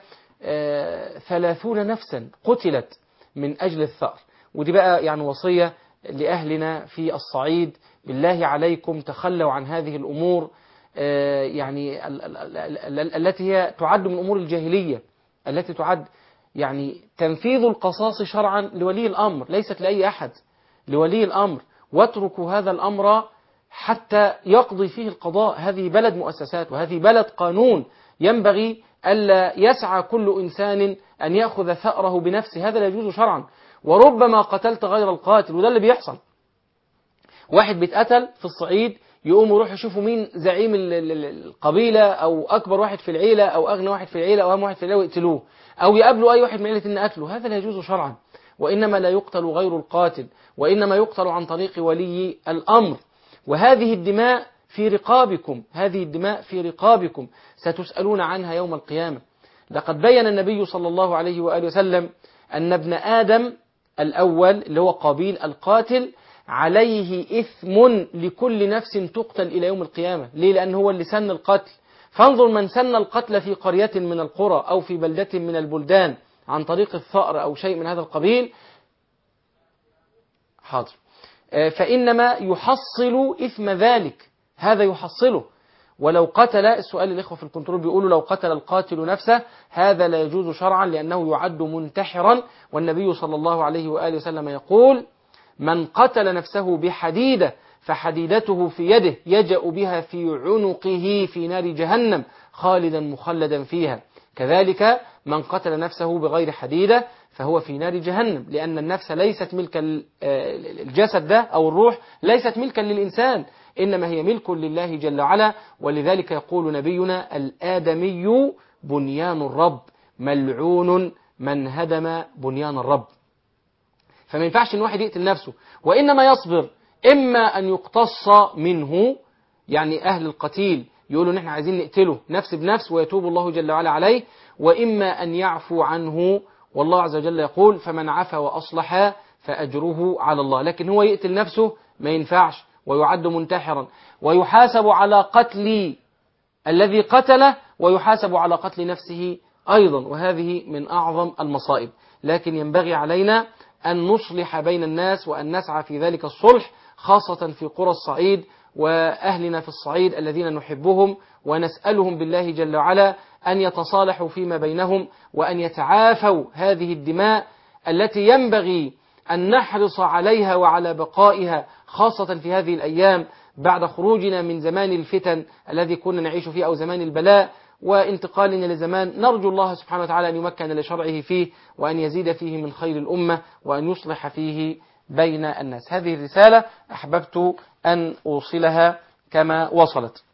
ثلاثون نفسا قتلت من أجل الثأر. ودي بقى يعني وصية لأهلنا في الصعيد، بالله عليكم تخلوا عن هذه الأمور يعني التي هي تعد من أمور الجاهلية، التي تعد يعني تنفيذ القصاص شرعا لولي الأمر، ليست لأي أحد، لولي الأمر. واتركوا هذا الأمر حتى يقضي فيه القضاء. هذه بلد مؤسسات وهذه بلد قانون، ينبغي ألا يسعى كل إنسان أن يأخذ ثأره بنفسه، هذا لا يجوز شرعا. وربما قتلت غير القاتل، وده اللي بيحصل. واحد بيتقتل في الصعيد يقوم يروح يشوفوا مين زعيم القبيلة أو أكبر واحد في العيلة أو أغنى واحد في العيلة أو أهم واحد في العيلة ويقتلوه، أو يقابلوا أي واحد من عيلة إن قتله. هذا لا يجوز شرعا. وإنما لا يقتل غير القاتل، وإنما يقتل عن طريق ولي الأمر. وهذه الدماء في رقابكم، هذه الدماء في رقابكم ستسألون عنها يوم القيامة. لقد بين النبي صلى الله عليه وآله وسلم أن ابن آدم الأول اللي هو قابيل القاتل عليه إثم لكل نفس تقتل إلى يوم القيامة. ليه؟ لأنه هو اللي سن القتل. فانظر من سن القتل في قرية من القرى أو في بلدة من البلدان عن طريق الثأر أو شيء من هذا القبيل، حاضر، فإنما يحصل إثم ذلك، هذا يحصله. ولو قتل، السؤال الإخوة في الكنترول بيقولوا لو قتل القاتل نفسه هذا لا يجوز شرعا لأنه يعد منتحرا. والنبي صلى الله عليه وآله وسلم يقول من قتل نفسه بحديدة فحديدته في يده يجأ بها في عنقه في نار جهنم خالدا مخلدا فيها. كذلك من قتل نفسه بغير حديدة فهو في نار جهنم، لأن النفس ليست ملكا، الجسد ده أو الروح ليست ملكا للإنسان، إنما هي ملك لله جل وعلا. ولذلك يقول نبينا الآدمي بنيان الرب، ملعون من هدم بنيان الرب. فما ينفعش إن واحد يقتل نفسه، وإنما يصبر، إما أن يقتص منه، يعني أهل القتيل يقولوا نحن عايزين نقتله نفس بنفس ويتوب الله جل وعلا عليه، وإما أن يعفو عنه، والله عز وجل يقول فمن عفا وأصلح فأجره على الله. لكن هو يقتل نفسه ما ينفعش، ويعد منتحرا، ويحاسب على قتل الذي قتله، ويحاسب على قتل نفسه أيضا، وهذه من أعظم المصائب. لكن ينبغي علينا أن نصلح بين الناس، وأن نسعى في ذلك الصلح، خاصة في قرى الصعيد وأهلنا في الصعيد الذين نحبهم، ونسألهم بالله جل وعلا أن يتصالحوا فيما بينهم، وأن يتعافوا هذه الدماء التي ينبغي أن نحرص عليها وعلى بقائها، خاصة في هذه الأيام بعد خروجنا من زمان الفتن الذي كنا نعيش فيه، أو زمان البلاء، وانتقالنا لزمان نرجو الله سبحانه وتعالى أن يمكن لشرعه فيه، وأن يزيد فيه من خير الأمة، وأن يصلح فيه بين الناس. هذه الرسالة أحببت أن أوصلها كما وصلت.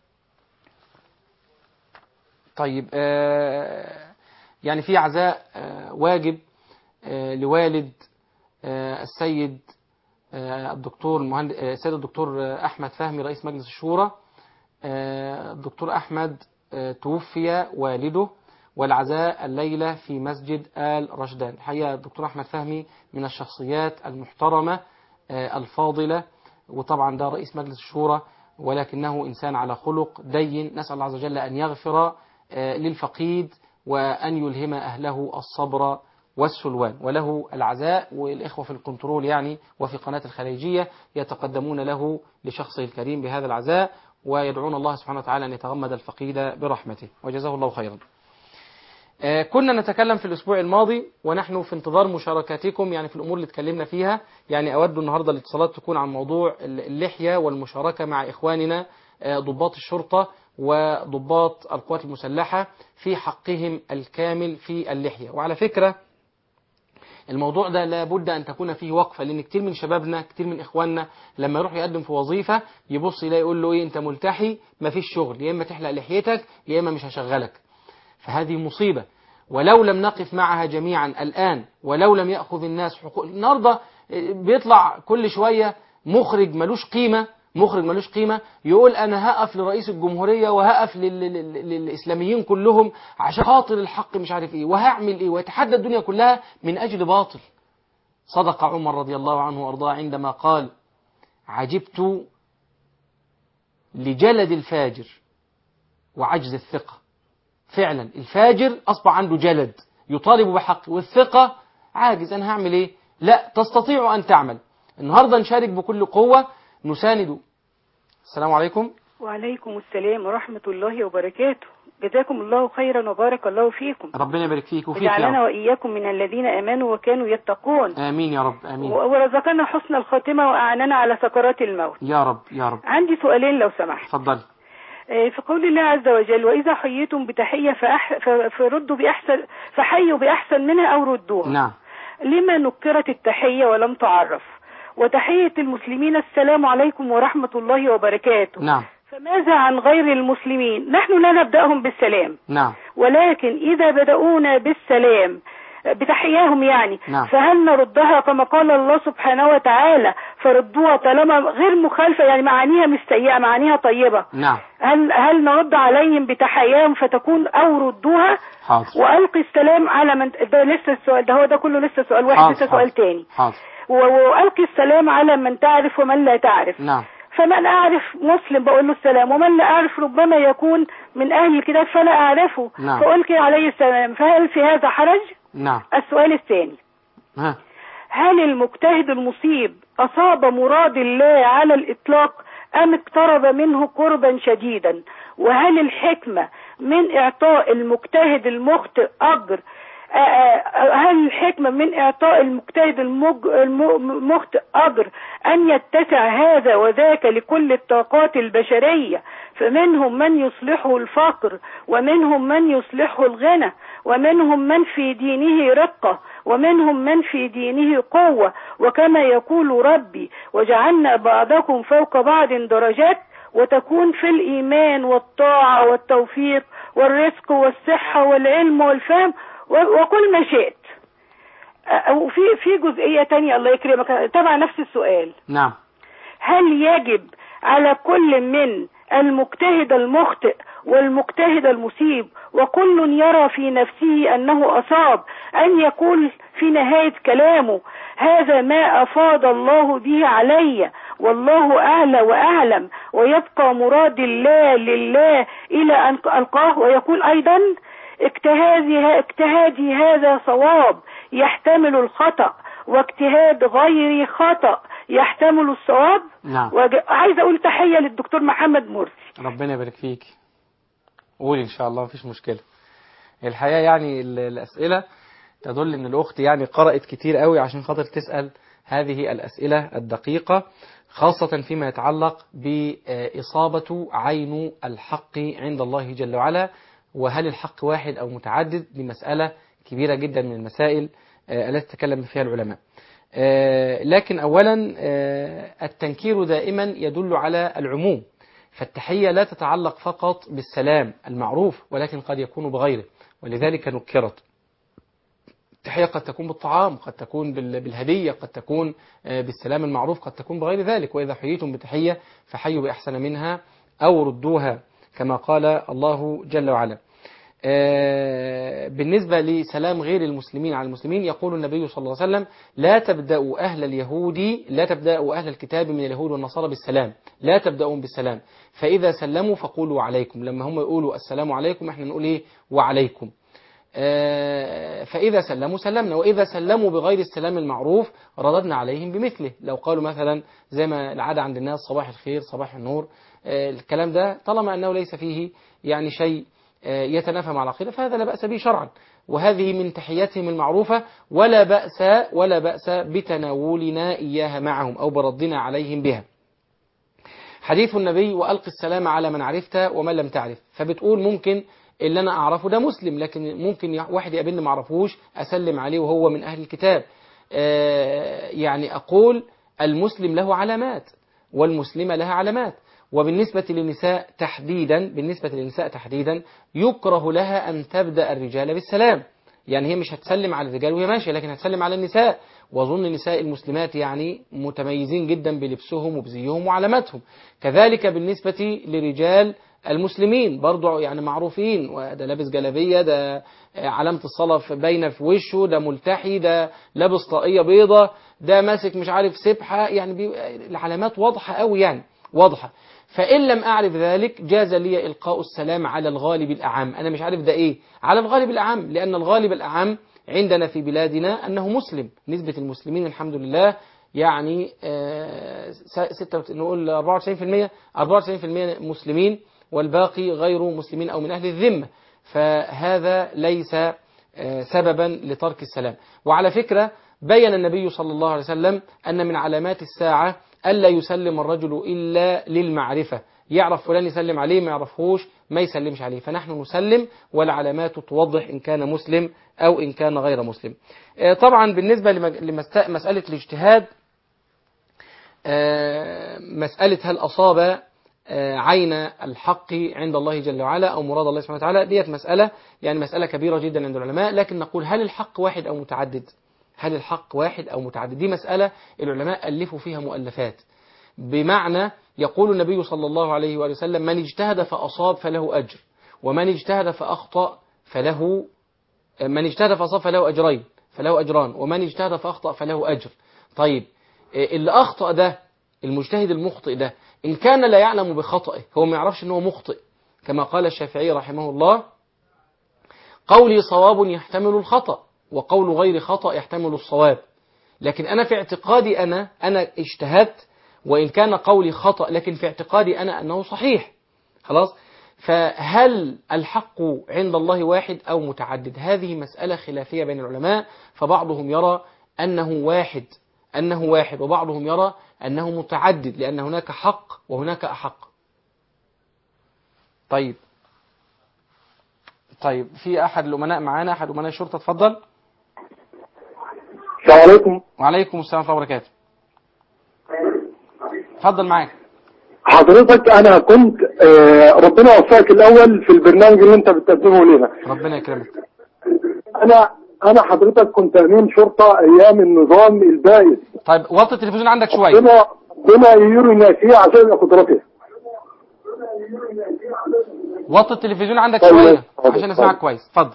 طيب، آه يعني في عزاء آه واجب آه لوالد آه السيد آه الدكتور المهندس آه السيد الدكتور آه أحمد فهمي رئيس مجلس الشورى. آه الدكتور أحمد آه توفي والده، والعزاء الليلة في مسجد آل رشدان. الحقيقة الدكتور أحمد فهمي من الشخصيات المحترمة آه الفاضلة، وطبعا ده رئيس مجلس الشورى، ولكنه إنسان على خلق دين. نسأل الله عز وجل أن يغفر آه للفقيد، وأن يلهم أهله الصبر والسلوان. وله العزاء، والإخوة في الكنترول يعني وفي قناة الخليجية يتقدمون له لشخصه الكريم بهذا العزاء، ويدعون الله سبحانه وتعالى أن يتغمد الفقيد برحمته، وجزاه الله خيرا. آه كنا نتكلم في الأسبوع الماضي، ونحن في انتظار مشاركاتكم يعني في الأمور اللي اتكلمنا فيها. يعني أود النهاردة الاتصالات تكون عن موضوع اللحية والمشاركة مع إخواننا آه ضباط الشرطة وضباط القوات المسلحة في حقهم الكامل في اللحية. وعلى فكرة الموضوع ده لابد أن تكون فيه وقفة، لأن كتير من شبابنا، كتير من إخواننا لما يروح يقدم في وظيفة يبص يلاقي يقول له إيه، أنت ملتحي ما فيش شغل، يا إما تحلق لحيتك يا إما مش هشغلك. فهذه مصيبة، ولو لم نقف معها جميعا الآن، ولو لم يأخذ الناس حقوق. النهاردة بيطلع كل شوية مخرج ملوش قيمة، مخرج ملوش قيمة يقول أنا هقف لرئيس الجمهورية وهقف للإسلاميين كلهم عشان خاطر الحق مش عارف إيه، وهعمل إيه، ويتحدى الدنيا كلها من أجل باطل. صدق عمر رضي الله عنه وأرضاه عندما قال عجبت لجلد الفاجر وعجز الثقة. فعلا الفاجر أصبح عنده جلد يطالب بحق، والثقة عاجز، أنا هعمل إيه؟ لا، تستطيع أن تعمل. النهاردة نشارك بكل قوة، نساند. السلام عليكم. وعليكم السلام ورحمة الله وبركاته. جزاكم الله خيرا وبارك الله فيكم. ربنا يبارك فيك وفيك يا رب. وجعلنا وإياكم من الذين آمنوا وكانوا يتقون. آمين يا رب، آمين. ورزقنا حسن الخاتمة وأعاننا على سكرات الموت يا رب يا رب. عندي سؤالين لو سمحت. اتفضل. في قول الله عز وجل وإذا حييتم بتحية فأح... فردوا بأحسن فحيوا بأحسن منها أو ردوها. نعم. لما نكرت التحية ولم تعرف؟ وتحية المسلمين السلام عليكم ورحمة الله وبركاته. نعم. فماذا عن غير المسلمين؟ نحن لا نبدأهم بالسلام. نعم. ولكن إذا بدأونا بالسلام بتحياهم يعني نعم. فهل نردها كما قال الله سبحانه وتعالى فردوها طالما غير مخالفة، يعني معانيها مش سيئة، معانيها طيبة. نعم. هل هل نرد عليهم بتحياهم فتكون أو ردوها؟ حاضر. وألقي السلام على من ده لسه السؤال ده هو ده كله لسه سؤال واحد. حاضر. لسه سؤال تاني. حاضر. وألقي السلام على من تعرف ومن لا تعرف. نعم. فمن أعرف مسلم بقول له السلام، ومن لا أعرف ربما يكون من أهل الكتاب فلا أعرفه. نعم. فألقي عليه السلام، فهل في هذا حرج؟ نعم. السؤال الثاني، ها. هل المجتهد المصيب أصاب مراد الله على الإطلاق أم اقترب منه قربا شديدا؟ وهل الحكمة من إعطاء المجتهد المخطئ أجر هل الحكمة من إعطاء المجتهد المخطئ أجر أن يتسع هذا وذاك لكل الطاقات البشرية، فمنهم من يصلحه الفقر، ومنهم من يصلحه الغنى، ومنهم من في دينه رقة، ومنهم من في دينه قوة، وكما يقول ربي وجعلنا بعضكم فوق بعض درجات، وتكون في الإيمان والطاعة والتوفيق والرزق والصحة والعلم والفهم وكل ما شئت. وفي في جزئية تانية الله يكرمك تبع نفس السؤال. نعم. هل يجب على كل من المجتهد المخطئ والمجتهد المصيب وكل يرى في نفسه أنه أصاب أن يقول في نهاية كلامه هذا ما أفاض الله به علي والله أعلى وأعلم، ويبقى مراد الله لله إلى أن ألقاه، ويقول أيضا اجتهادي اجتهادي هذا صواب يحتمل الخطأ، واجتهاد غيري خطأ يحتمل الصواب. نعم. وعايز أقول تحية للدكتور محمد مرسي. ربنا يبارك فيك. قولي إن شاء الله مفيش مشكلة. الحقيقة يعني الأسئلة تدل إن الأخت يعني قرأت كتير قوي عشان خاطر تسأل هذه الأسئلة الدقيقة، خاصة فيما يتعلق بإصابة عين الحق عند الله جل وعلا، وهل الحق واحد أو متعدد. دي مسألة كبيرة جدا من المسائل التي تكلم فيها العلماء. لكن أولا التنكير دائما يدل على العموم، فالتحية لا تتعلق فقط بالسلام المعروف ولكن قد يكون بغيره، ولذلك نكرت. التحية قد تكون بالطعام، قد تكون بالهدية، قد تكون بالسلام المعروف، قد تكون بغير ذلك. وإذا حييتم بتحية فحيوا بأحسن منها أو ردوها كما قال الله جل وعلا. بالنسبة لسلام غير المسلمين على المسلمين يقول النبي صلى الله عليه وسلم لا تبدأوا أهل اليهود لا تبدأوا أهل الكتاب من اليهود والنصارى بالسلام، لا تبدأون بالسلام، فإذا سلموا فقولوا عليكم. لما هم يقولوا السلام عليكم احنا نقول ايه وعليكم. فإذا سلموا سلمنا، وإذا سلموا بغير السلام المعروف رددنا عليهم بمثله. لو قالوا مثلا زي ما العادة عند الناس صباح الخير صباح النور، الكلام ده طالما أنه ليس فيه يعني شيء يتنافى مع العقيدة فهذا لا بأس به شرعا، وهذه من تحياتهم المعروفة، ولا بأس ولا بأس بتناولنا إياها معهم أو بردنا عليهم بها. حديث النبي وألق السلام على من عرفت ومن لم تعرف، فبتقول ممكن اللي أنا أعرفه ده مسلم، لكن ممكن واحد يقابلني ما أعرفوش أسلم عليه وهو من أهل الكتاب. يعني أقول المسلم له علامات والمسلمة لها علامات. وبالنسبة للنساء تحديدا بالنسبة للنساء تحديدا يكره لها أن تبدأ الرجال بالسلام، يعني هي مش هتسلم على الرجال وهي ماشية، لكن هتسلم على النساء. وأظن النساء المسلمات يعني متميزين جدا بلبسهم وبزيهم وعلاماتهم. كذلك بالنسبة لرجال المسلمين برضو يعني معروفين، وده لابس جلابية، ده علامة الصلاة باينة في وشه، ده ملتحي، ده لابس طاقية بيضة، ده ماسك مش عارف سبحة، يعني العلامات واضحة قوي يعني واضحة. فإن لم أعرف ذلك جاز لي إلقاء السلام على الغالب الأعم. أنا مش عارف ده إيه على الغالب الأعم، لأن الغالب الأعم عندنا في بلادنا أنه مسلم. نسبة المسلمين الحمد لله يعني ستة نقول أربعة وتسعين بالمئة أربعة وتسعين بالمئة مسلمين، والباقي غير مسلمين أو من أهل الذمة، فهذا ليس سببا لترك السلام. وعلى فكرة بين النبي صلى الله عليه وسلم أن من علامات الساعة ألا يسلم الرجل إلا للمعرفة، يعرف فلان يسلم عليه، ما يعرفهوش ما يسلمش عليه. فنحن نسلم والعلامات توضح إن كان مسلم أو إن كان غير مسلم. طبعا بالنسبة لمسألة الاجتهاد، مسألة هل أصاب عين الحق عند الله جل وعلا أو مراد الله سبحانه وتعالى، ديت مسألة يعني مسألة كبيرة جدا عند العلماء. لكن نقول هل الحق واحد أو متعدد؟ هل الحق واحد أو متعدد؟ دي مسألة العلماء ألفوا فيها مؤلفات، بمعنى يقول النبي صلى الله عليه وآله وسلم من اجتهد فأصاب فله أجر، ومن اجتهد فأخطأ فله من اجتهد فأصاب فله أجرين فله أجران، ومن اجتهد فأخطأ فله أجر. طيب اللي أخطأ ده المجتهد المخطئ ده إن كان لا يعلم بخطئه، هو ما يعرفش أنه مخطئ، كما قال الشافعي رحمه الله قولي صواب يحتمل الخطأ وقول غير خطأ يحتمل الصواب. لكن أنا في اعتقادي أنا أنا اجتهدت وإن كان قولي خطأ، لكن في اعتقادي أنا أنه صحيح. خلاص، فهل الحق عند الله واحد أو متعدد؟ هذه مسألة خلافية بين العلماء، فبعضهم يرى أنه واحد أنه واحد وبعضهم يرى أنه متعدد، لأن هناك حق وهناك أحق. طيب طيب في أحد الأمناء معانا، أحد أمناء الشرطة، اتفضل. السلام عليكم. وعليكم السلام ورحمة الله وبركاته. اتفضل معاك. حضرتك أنا كنت آه ربنا يوفقك الأول في البرنامج اللي أنت بتقدمه لنا. ربنا يكرمك. أنا أنا حضرتك كنت أمين شرطة أيام النظام البائد. طيب وطي التلفزيون عندك شوية. بما بما يري الناسية عشان قدرته. وطي التلفزيون عندك شوية عشان اسمعك كويس. اتفضل.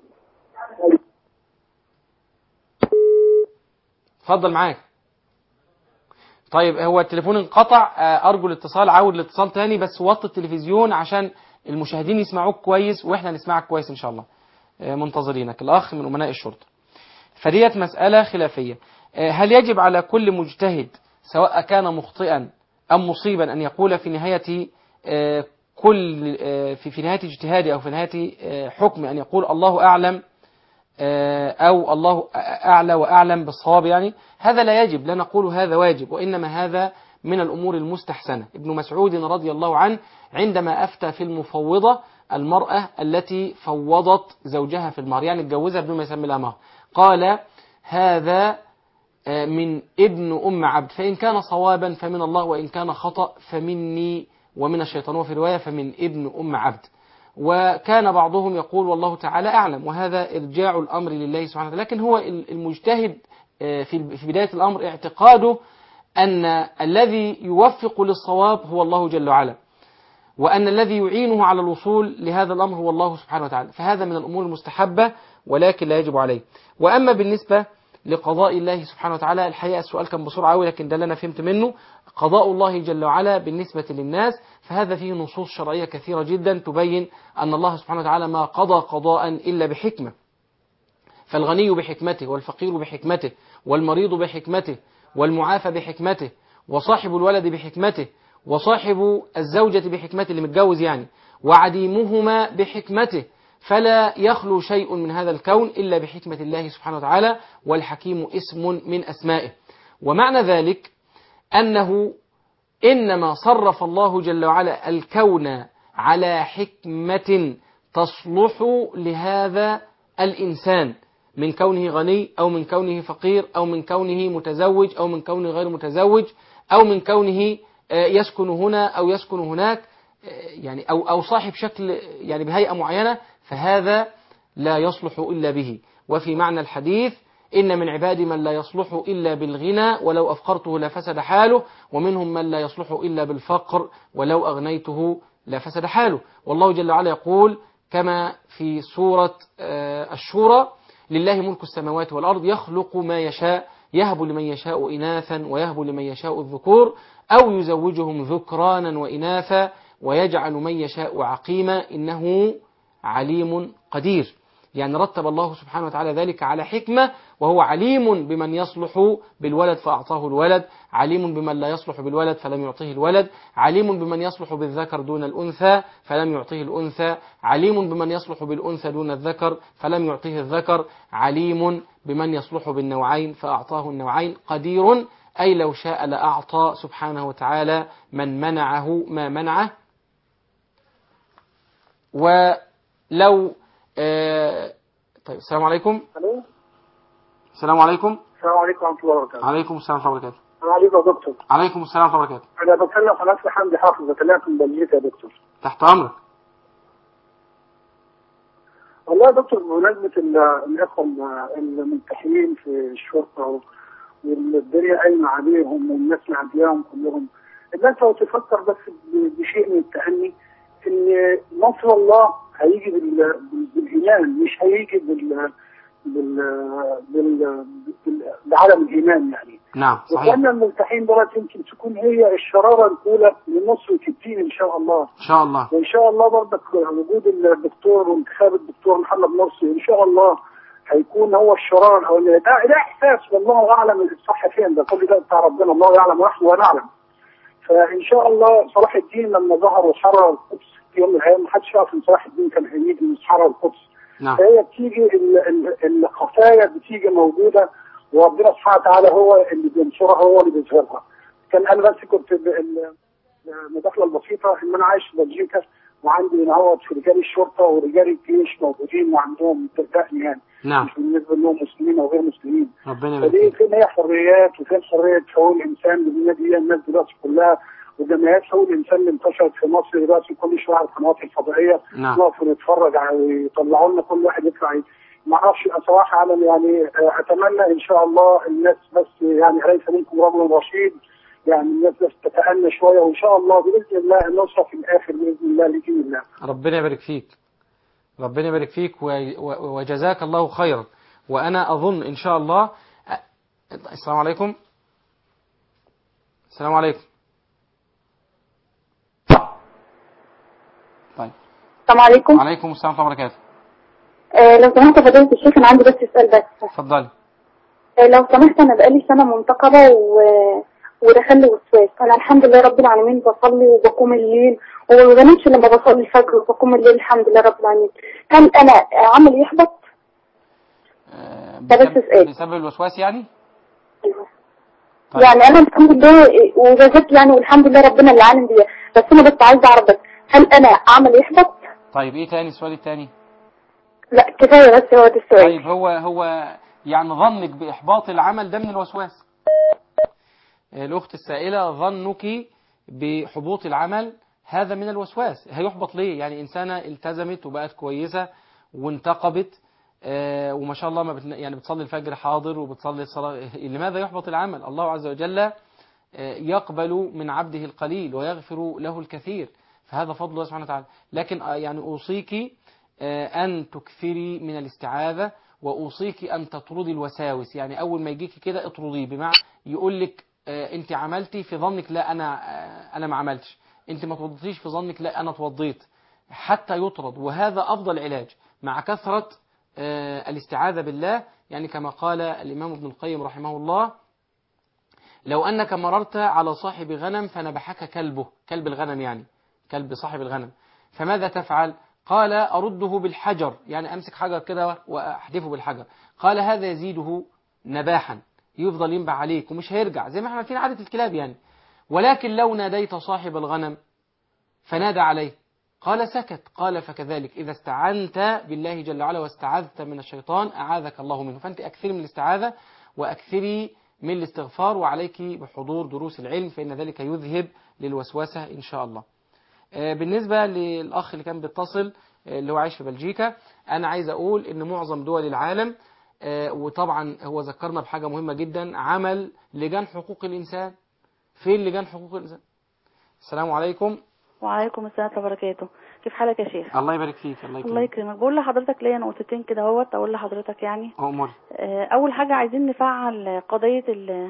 اتفضل معاك. طيب هو التليفون انقطع، ارجو الاتصال، عاود الاتصال تاني، بس وطي التلفزيون عشان المشاهدين يسمعوك كويس واحنا نسمعك كويس ان شاء الله. منتظرينك. الاخ من امناء الشرطة. فديت مسألة خلافية. هل يجب على كل مجتهد سواء كان مخطئا ام مصيبا ان يقول في نهاية كل في في نهاية اجتهاده او في نهاية حكم ان يقول الله اعلم أو الله أعلى وأعلم بالصواب؟ يعني هذا لا يجب، لا نقول هذا واجب، وإنما هذا من الأمور المستحسنة. ابن مسعود رضي الله عنه عندما أفتى في المفوضة، المرأة التي فوضت زوجها في المهر، يعني اتجوزها بدون ما يسمي لها مهر، قال هذا من ابن أم عبد، فإن كان صوابا فمن الله، وإن كان خطأ فمني ومن الشيطان، وفي رواية فمن ابن أم عبد. وكان بعضهم يقول والله تعالى أعلم، وهذا إرجاع الأمر لله سبحانه وتعالى. لكن هو المجتهد في بداية الأمر اعتقاده أن الذي يوفق للصواب هو الله جل وعلا، وأن الذي يعينه على الوصول لهذا الأمر هو الله سبحانه وتعالى، فهذا من الأمور المستحبة ولكن لا يجب عليه. وأما بالنسبة لقضاء الله سبحانه وتعالى، الحقيقة السؤال كان بسرعة أوي لكن ده اللي أنا فهمت منه. قضاء الله جل وعلا بالنسبة للناس فهذا فيه نصوص شرعية كثيرة جدا تبين أن الله سبحانه وتعالى ما قضى قضاء إلا بحكمة، فالغني بحكمته، والفقير بحكمته، والمريض بحكمته، والمعافى بحكمته، وصاحب الولد بحكمته، وصاحب الزوجة بحكمته اللي متجوز يعني، وعديمهما بحكمته، فلا يخلو شيء من هذا الكون إلا بحكمة الله سبحانه وتعالى، والحكيم اسم من أسمائه. ومعنى ذلك أنه إنما صرف الله جل وعلا الكون على حكمة تصلح لهذا الإنسان، من كونه غني أو من كونه فقير أو من كونه متزوج أو من كونه غير متزوج أو من كونه يسكن هنا أو يسكن هناك، يعني أو أو صاحب شكل يعني بهيئة معينة، فهذا لا يصلح إلا به. وفي معنى الحديث إن من عبادي من لا يصلح إلا بالغنى ولو أفقرته لفسد حاله، ومنهم من لا يصلح إلا بالفقر ولو أغنيته لفسد حاله. والله جل وعلا يقول كما في سورة الشورى لله ملك السماوات والأرض يخلق ما يشاء يهب لمن يشاء إناثا ويهب لمن يشاء الذكور أو يزوجهم ذكرانا وإناثا ويجعل من يشاء عقيما إنه عليم قدير. يعني رتب الله سبحانه وتعالى ذلك على حكمة، وهو عليم بمن يصلح بالولد فأعطاه الولد، عليم بمن لا يصلح بالولد فلم يعطيه الولد، عليم بمن يصلح بالذكر دون الأنثى فلم يعطيه الأنثى، عليم بمن يصلح بالأنثى دون الذكر فلم يعطيه الذكر، عليم بمن يصلح بالنوعين فأعطاه النوعين، قدير أي لو شاء لأعطى سبحانه وتعالى من منعه ما منعه. ولو آه طيب السلام عليكم. الو السلام عليكم. السلام عليكم ورحمه الله وبركاته. عليكم السلام ورحمه الله وبركاته. السلام عليكم يا دكتور. عليكم السلام ورحمه الله وبركاته. انا بكلم قناه حمدي حافظ، بكلمك من بلجيكا يا دكتور. تحت امرك. والله يا دكتور بمناسبه الاخوه الملتحيين في الشرطه والدنيا قايمه عليهم والناس معدياهم كلهم، الناس لو تفكر بس بشيء من التأني ان نصر الله هيجي بالايمان، مش هيجي بال بال بال بعدم الايمان يعني. نعم صحيح. وكان الملتحين دلوقتي يمكن تكون هي الشراره الاولى لنصره الدين ان شاء الله. ان شاء الله. وان شاء الله برضك وجود الدكتور وانتخاب الدكتور محمد مرسي ان شاء الله هيكون هو الشراره الاولانيه. ده ده احساس والله اعلم الصح فين، ده كل ده بتاع ربنا، الله يعلم ونحن لا نعلم. فان شاء الله صلاح الدين لما ظهر وحرر القدس في يوم من الايام، ما حدش يعرف ان صلاح الدين كان هيجي يحرر القدس. نعم. فهي بتيجي ال- ال- الخفايا بتيجي موجوده، وربنا سبحانه وتعالى هو اللي بينصرها، هو اللي بيظهرها. كان انا بس كنت ب- ال- المداخله البسيطه ان انا عايش في بلجيكا، وعندي هنا هو في رجال الشرطه ورجال الجيش موجودين وعندهم تربيه يعني. نعم. مش بالنسبه لهم مسلمين او غير مسلمين. ربنا يبارك فدي فيك. فين هي حريات وفين حريه حقوق الانسان بالدنيا دي؟ الناس دلوقتي كلها وجمعيات حقوق الانسان اللي انتشرت في مصر دلوقتي كل شويه على القنوات الفضائيه نعم. نقف ونتفرج على ويطلعوا لنا كل واحد يطلع ي- ما اعرفش صراحه على يعني آه، اتمنى ان شاء الله الناس بس يعني اليس منكم رجل رشيد، يعني الناس بس تتأنى شويه، وان شاء الله باذن الله النصره في الاخر باذن الله باذن الله. ربنا يبارك فيك. ربنا يبارك فيك و- و- وجزاك الله خيرا. وأنا أظن إن شاء الله. السلام عليكم. السلام عليكم. طيب. السلام عليكم. وعليكم السلام ورحمة الله وبركاته. آه لو سمحت فضيلة الشيخ أنا عندي بس سؤال بس. اتفضلي. آه لو سمحت أنا بقالي سنة منتقبة و... ودخل لي وسواس. أنا الحمد لله رب العالمين بصلي وبقوم الليل وما بنامش لما بصلي الفجر وبقوم الليل الحمد لله رب العالمين. هل أنا عملي يحبط؟ آه، ده بس بسبب, سؤال. بسبب الوسواس يعني؟ أيوه. طيب. يعني أنا الحمد لله وجزاك يعني والحمد لله ربنا اللي عالم بيها، بس أنا بس عايزة أعرف بس هل أنا عملي يحبط؟ طيب إيه تاني السؤال التاني؟ لا كفاية بس هو ده السؤال. طيب هو هو يعني ظنك بإحباط العمل ده من الوسواس. الأخت السائلة ظنك بحبوط العمل هذا من الوسواس. هيحبط ليه؟ يعني إنسانة التزمت وبقت كويسة وانتقبت آه وما شاء الله ما بتن... يعني بتصلي الفجر حاضر وبتصلي الصلاة، لماذا يحبط العمل؟ الله عز وجل آه يقبل من عبده القليل ويغفر له الكثير، فهذا فضل الله سبحانه وتعالى. لكن آه يعني أوصيك آه أن تكثري من الاستعاذة، وأوصيك أن تطردي الوساوس. يعني أول ما يجيك كده اطرديه، بمعنى يقول لك آه أنت عملتي في ظنك لا أنا آه أنا ما عملتش، أنت ما توضيتيش في ظنك لا أنا توضيت، حتى يطرد. وهذا أفضل علاج مع كثرة آه الاستعاذة بالله. يعني كما قال الإمام ابن القيم رحمه الله: لو أنك مررت على صاحب غنم فنبحك كلبه، كلب الغنم يعني كلب صاحب الغنم، فماذا تفعل؟ قال: أرده بالحجر، يعني أمسك حجر كده وأحدفه بالحجر. قال: هذا يزيده نباحا، يفضل ينبع عليك ومش هيرجع، زي ما احنا عارفين عادة الكلاب يعني. ولكن لو ناديت صاحب الغنم فنادى عليه، قال سكت. قال: فكذلك إذا استعنت بالله جل وعلا واستعذت من الشيطان أعاذك الله منه. فأنت أكثري من الاستعاذة وأكثري من الاستغفار، وعليك بحضور دروس العلم، فإن ذلك يذهب للوسوسة إن شاء الله. بالنسبة للأخ اللي كان بيتصل اللي هو عايش في بلجيكا، أنا عايز أقول إن معظم دول العالم، وطبعا هو ذكرنا بحاجة مهمة جدا، عمل لجان حقوق الإنسان. فين لجان حقوق الإنسان؟ السلام عليكم. وعليكم السلام ورحمة الله وبركاته. كيف حالك يا شيخ؟ الله يبارك فيك. الله يكرمك. الله يكرمك. بقول لحضرتك ليا نقطتين كده اهوت اقول لحضرتك يعني. أمور. اول حاجه عايزين نفعل قضيه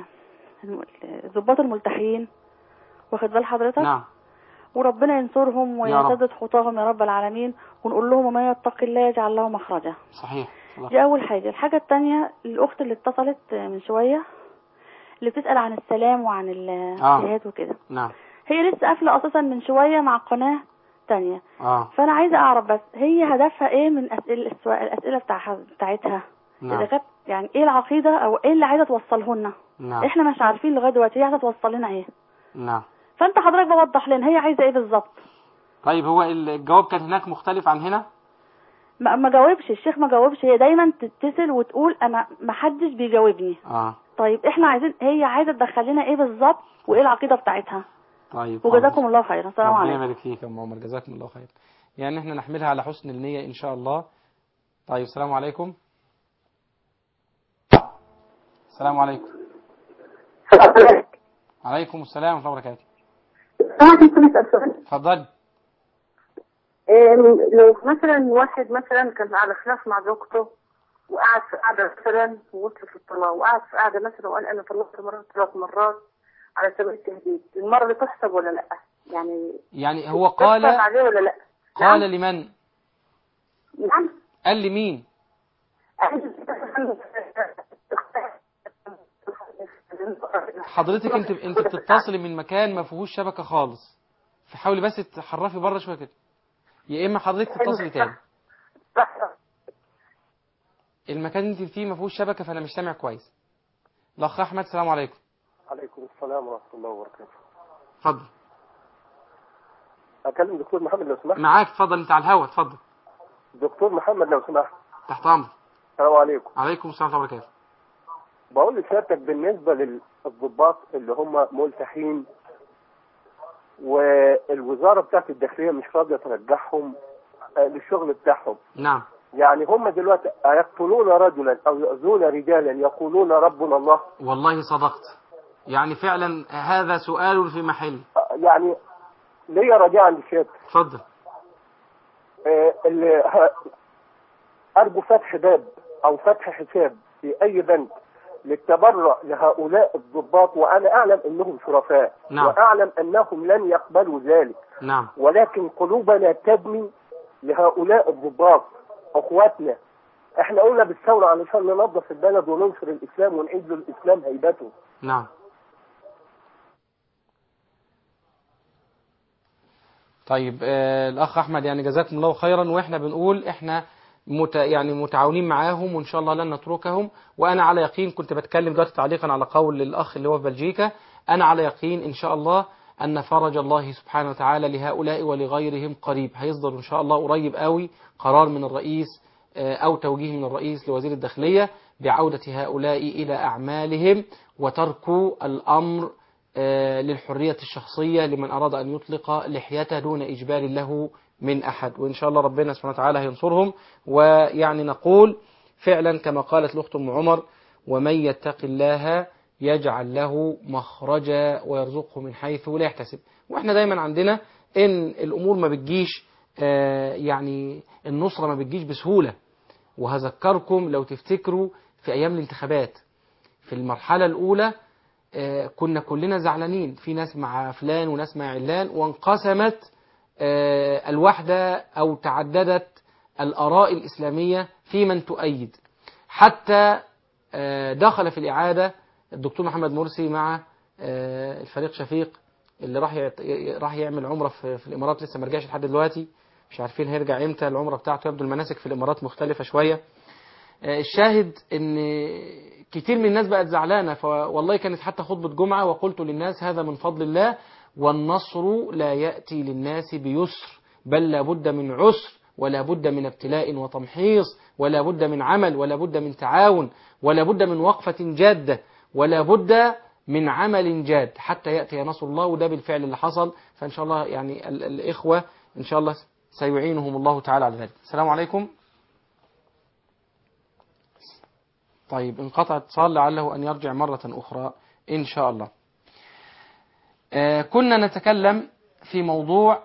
الضباط الملتحيين، واخد بال حضرتك؟ نعم. وربنا ينصرهم ويسدد خطاهم يا رب العالمين، ونقول لهم وما يتق الله يجعل له مخرجا. صحيح. دي اول حاجه. الحاجه الثانيه الاخت اللي اتصلت من شويه اللي بتسال عن السلام وعن الجهاد آه. وكده. نعم. هي لسه قافله اساسا من شويه مع قناه تانية. آه. فانا عايزه اعرف بس هي هدفها ايه من اسئله الاسئله بتاع بتاعتها. نعم. اذا كانت يعني ايه العقيده او ايه اللي عايزه توصله لنا. نعم. احنا مش عارفين لغايه دلوقتي هي عايزه توصل لنا ايه. نعم. فانت حضرتك بوضح لنا هي عايزه ايه بالظبط. طيب هو الجواب كان هناك مختلف عن هنا؟ ما ما جاوبش الشيخ، ما جاوبش. هي دايما تتصل وتقول انا ما حدش بيجاوبني. اه طيب احنا عايزين هي عايزه تدخل لنا ايه بالظبط وايه العقيده بتاعتها. طيب وجزاكم الله خيرا. السلام عليكم. ربنا يبارك فيك يا ام عمر، جزاكم الله خير. يعني احنا نحملها على حسن النية ان شاء الله. طيب السلام عليكم. السلام عليكم. عليكم السلام ورحمة الله وبركاته. اتفضل. لو مثلا واحد مثلا كان على خلاف مع زوجته وقعد في قعده مثلا ووصل في الطلاق، وقعد في قعده مثلا وقال انا طلقت مرات ثلاث مرات على سبيل التهديد، المرة دي تحسب ولا لا؟ يعني يعني هو قال عليه ولا لا؟ قال نعم؟ لمن؟ نعم. قال لمين؟ حضرتك انت انت بتتصلي من مكان ما فيهوش شبكه خالص، فحاولي بس تحرفي بره شويه كده، يا اما حضرتك تتصلي تاني. المكان اللي انت فيه ما فيهوش شبكه فانا مش سامع كويس. الاخ احمد السلام عليكم. عليكم السلام ورحمه الله وبركاته. اتفضل. اكلم دكتور محمد لو سمحت. معاك، اتفضل، انت على الهوا، اتفضل. دكتور محمد لو سمحت. تحت امرك. السلام عليكم. عليكم السلام ورحمه الله وبركاته. بقول لسيادتك بالنسبه للضباط اللي هم ملتحين والوزاره بتاعت الداخليه مش راضيه ترجعهم للشغل بتاعهم. نعم. يعني هم دلوقتي يقتلون رجلا او يؤذون رجالا يقولون ربنا الله. والله صدقت، يعني فعلا هذا سؤال في محل. يعني ليا رجاء عند سيادتك. اتفضل. اللي ارجو فتح باب او فتح حساب في اي بنك للتبرع لهؤلاء الضباط، وانا اعلم انهم شرفاء. نعم. واعلم انهم لن يقبلوا ذلك. نعم. ولكن قلوبنا تبني لهؤلاء الضباط اخواتنا. احنا قلنا بالثوره علشان ننظف البلد وننشر الاسلام ونعيد للاسلام هيبته. نعم. طيب آه الاخ احمد يعني جزاكم الله خيرا، واحنا بنقول احنا مت يعني متعاونين معاهم وان شاء الله لن نتركهم. وانا على يقين، كنت بتكلم دلوقتي تعليقا على قول الاخ اللي هو في بلجيكا، انا على يقين ان شاء الله ان فرج الله سبحانه وتعالى لهؤلاء ولغيرهم قريب. هيصدر ان شاء الله قريب قوي قرار من الرئيس او توجيه من الرئيس لوزير الداخليه بعوده هؤلاء الى اعمالهم وترك الامر للحرية الشخصية لمن أراد أن يطلق لحيته دون إجبار له من أحد. وإن شاء الله ربنا سبحانه وتعالى هينصرهم. ويعني نقول فعلا كما قالت الأخت أم عمر: ومن يتق الله يجعل له مخرجا ويرزقه من حيث لا يحتسب. وإحنا دايما عندنا إن الأمور ما بتجيش يعني النصرة ما بتجيش بسهولة. وهذكركم لو تفتكروا في أيام الانتخابات في المرحلة الأولى كنا كلنا زعلانين، في ناس مع فلان وناس مع علان، وانقسمت الوحدة أو تعددت الآراء الإسلامية في من تؤيد، حتى دخل في الإعادة الدكتور محمد مرسي مع الفريق شفيق اللي راح راح يعمل عمرة في الإمارات، لسه ما رجعش لحد دلوقتي، مش عارفين هيرجع امتى العمرة بتاعته. يبدو المناسك في الإمارات مختلفة شوية. الشاهد ان كتير من الناس بقت زعلانة، فوالله كانت حتى خطبة جمعة وقلت للناس: هذا من فضل الله، والنصر لا يأتي للناس بيسر، بل لا بد من عسر، ولا بد من ابتلاء وتمحيص، ولا بد من عمل، ولا بد من تعاون، ولا بد من وقفة جادة، ولا بد من عمل جاد حتى يأتي نصر الله. وده بالفعل اللي حصل. فإن شاء الله يعني الإخوة إن شاء الله سيعينهم الله تعالى على ذلك. السلام عليكم. طيب انقطع اتصال، لعله أن يرجع مرة أخرى إن شاء الله. آه كنا نتكلم في موضوع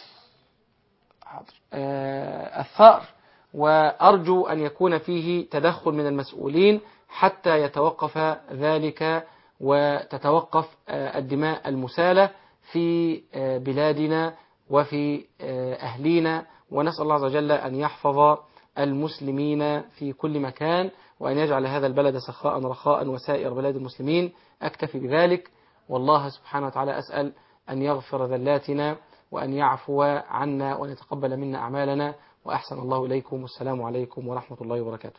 آه الثأر، وأرجو أن يكون فيه تدخل من المسؤولين حتى يتوقف ذلك وتتوقف آه الدماء المسالة في آه بلادنا وفي آه أهلينا. ونسأل الله عز وجل أن يحفظ المسلمين في كل مكان، وأن يجعل هذا البلد سخاء رخاء وسائر بلاد المسلمين. أكتفي بذلك، والله سبحانه وتعالى أسأل أن يغفر ذلاتنا وأن يعفو عنا وأن يتقبل منا أعمالنا. وأحسن الله إليكم، والسلام عليكم ورحمة الله وبركاته.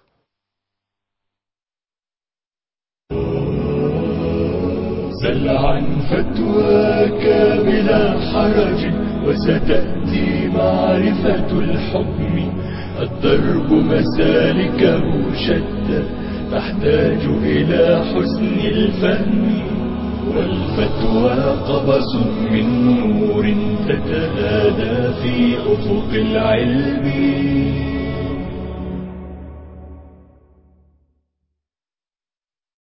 سل عن فتواك بلا حرج وستأتي معرفة الحكم. الدرب مسالكه شتى تحتاج إلى حسن الفهم، والفتوى قبس من نور تتهادى في أفق العلم.